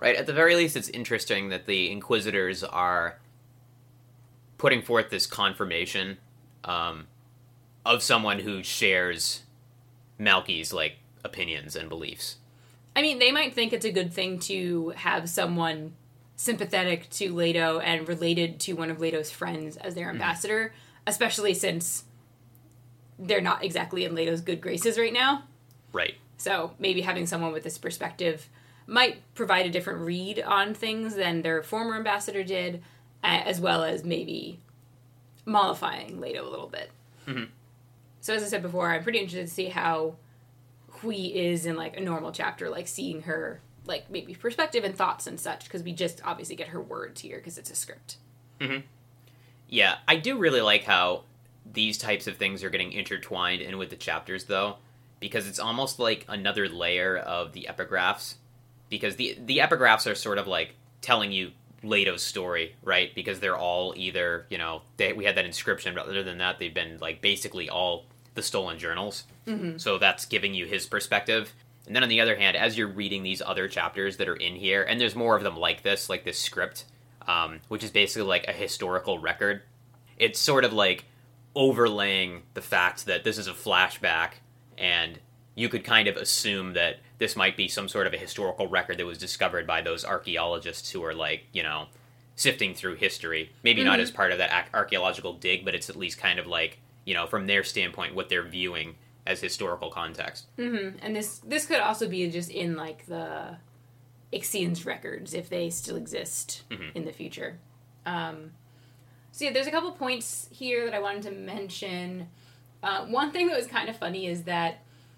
Right? At the very least, it's interesting that the Inquisitors are putting forth this confirmation of someone who shares Malky's, like, opinions and beliefs. I mean, they might think it's a good thing to have someone sympathetic to Leto and related to one of Leto's friends as their ambassador, especially since they're not exactly in Leto's good graces right now. Right. So maybe having someone with this perspective might provide a different read on things than their former ambassador did, as well as maybe mollifying Leto a little bit. Mm-hmm. So as I said before, I'm pretty interested to see how Hui is in, like, a normal chapter, like, seeing her, like, maybe perspective and thoughts and such, because we just obviously get her words here, because it's a script. Mm-hmm. Yeah, I do really like how these types of things are getting intertwined in with the chapters, though, because it's almost like another layer of the epigraphs, because the epigraphs are sort of, like, telling you Leto's story, right? Because they're all either, you know, we had that inscription, but other than that, they've been, like, basically all the stolen journals. Mm-hmm. So that's giving you his perspective. And then on the other hand, as you're reading these other chapters that are in here, and there's more of them like this script, which is basically like a historical record, it's sort of like overlaying the fact that this is a flashback, and you could kind of assume that this might be some sort of a historical record that was discovered by those archaeologists who are, like, you know, sifting through history. Maybe not as part of that archaeological dig, but it's at least kind of like, you know, from their standpoint, what they're viewing as historical context. Mm-hmm. And this could also be just in, like, the Ixian's records, if they still exist in the future. So yeah, there's a couple points here that I wanted to mention. One thing that was kind of funny is that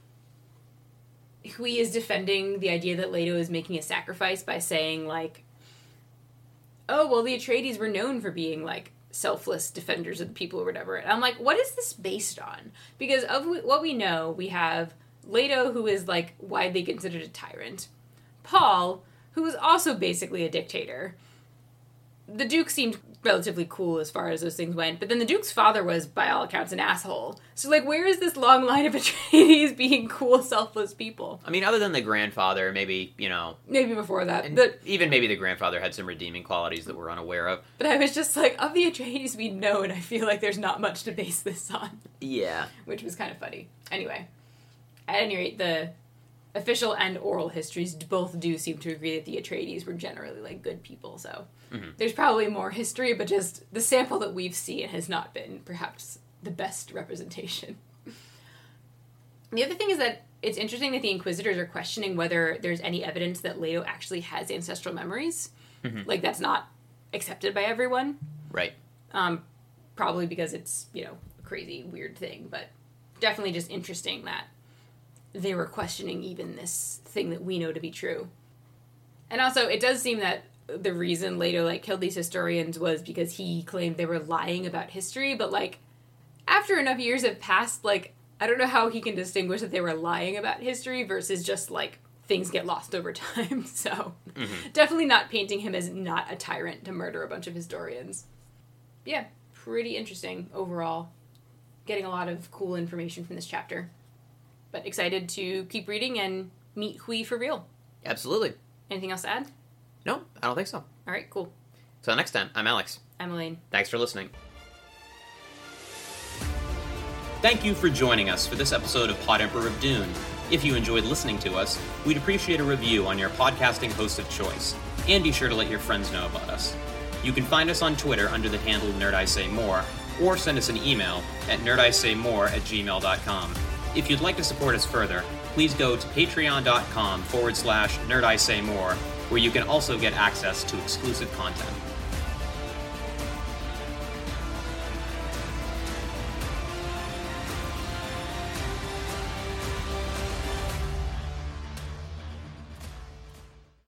Hui is defending the idea that Leto is making a sacrifice by saying, like, oh, well, the Atreides were known for being, like, selfless defenders of the people or whatever. And I'm like, what is this based on? Because of what we know, we have Leto, who is, like, widely considered a tyrant. Paul, who is also basically a dictator. The Duke seemed relatively cool as far as those things went, but then the Duke's father was, by all accounts, an asshole. So, like, where is this long line of Atreides being cool, selfless people? I mean, other than the grandfather, maybe, you know... Maybe before that. And but even maybe the grandfather had some redeeming qualities that we're unaware of. But I was just like, of the Atreides we know, and I feel like there's not much to base this on. Yeah. Which was kind of funny. Anyway, at any rate, the official and oral histories both do seem to agree that the Atreides were generally, like, good people, so... There's probably more history, but just the sample that we've seen has not been, perhaps, the best representation. The other thing is that it's interesting that the Inquisitors are questioning whether there's any evidence that Leto actually has ancestral memories. Like, that's not accepted by everyone. Right. Probably because it's, you know, a crazy, weird thing, but definitely just interesting that they were questioning even this thing that we know to be true. And also, it does seem that the reason Leto, like, killed these historians was because he claimed they were lying about history, but, like, after enough years have passed, like, I don't know how he can distinguish that they were lying about history versus just, like, things get lost over time, so definitely not painting him as not a tyrant to murder a bunch of historians. Yeah, pretty interesting overall. Getting a lot of cool information from this chapter. But excited to keep reading and meet Hui for real. Absolutely. Anything else to add? No, I don't think so. All right, cool. So next time, I'm Alex. I'm Elaine. Thanks for listening. Thank you for joining us for this episode of Pod Emperor of Dune. If you enjoyed listening to us, we'd appreciate a review on your podcasting host of choice, and be sure to let your friends know about us. You can find us on Twitter under the handle NerdISayMore, or send us an email at nerdisaymore@gmail.com. If you'd like to support us further, please go to patreon.com/nerdisaymore, where you can also get access to exclusive content.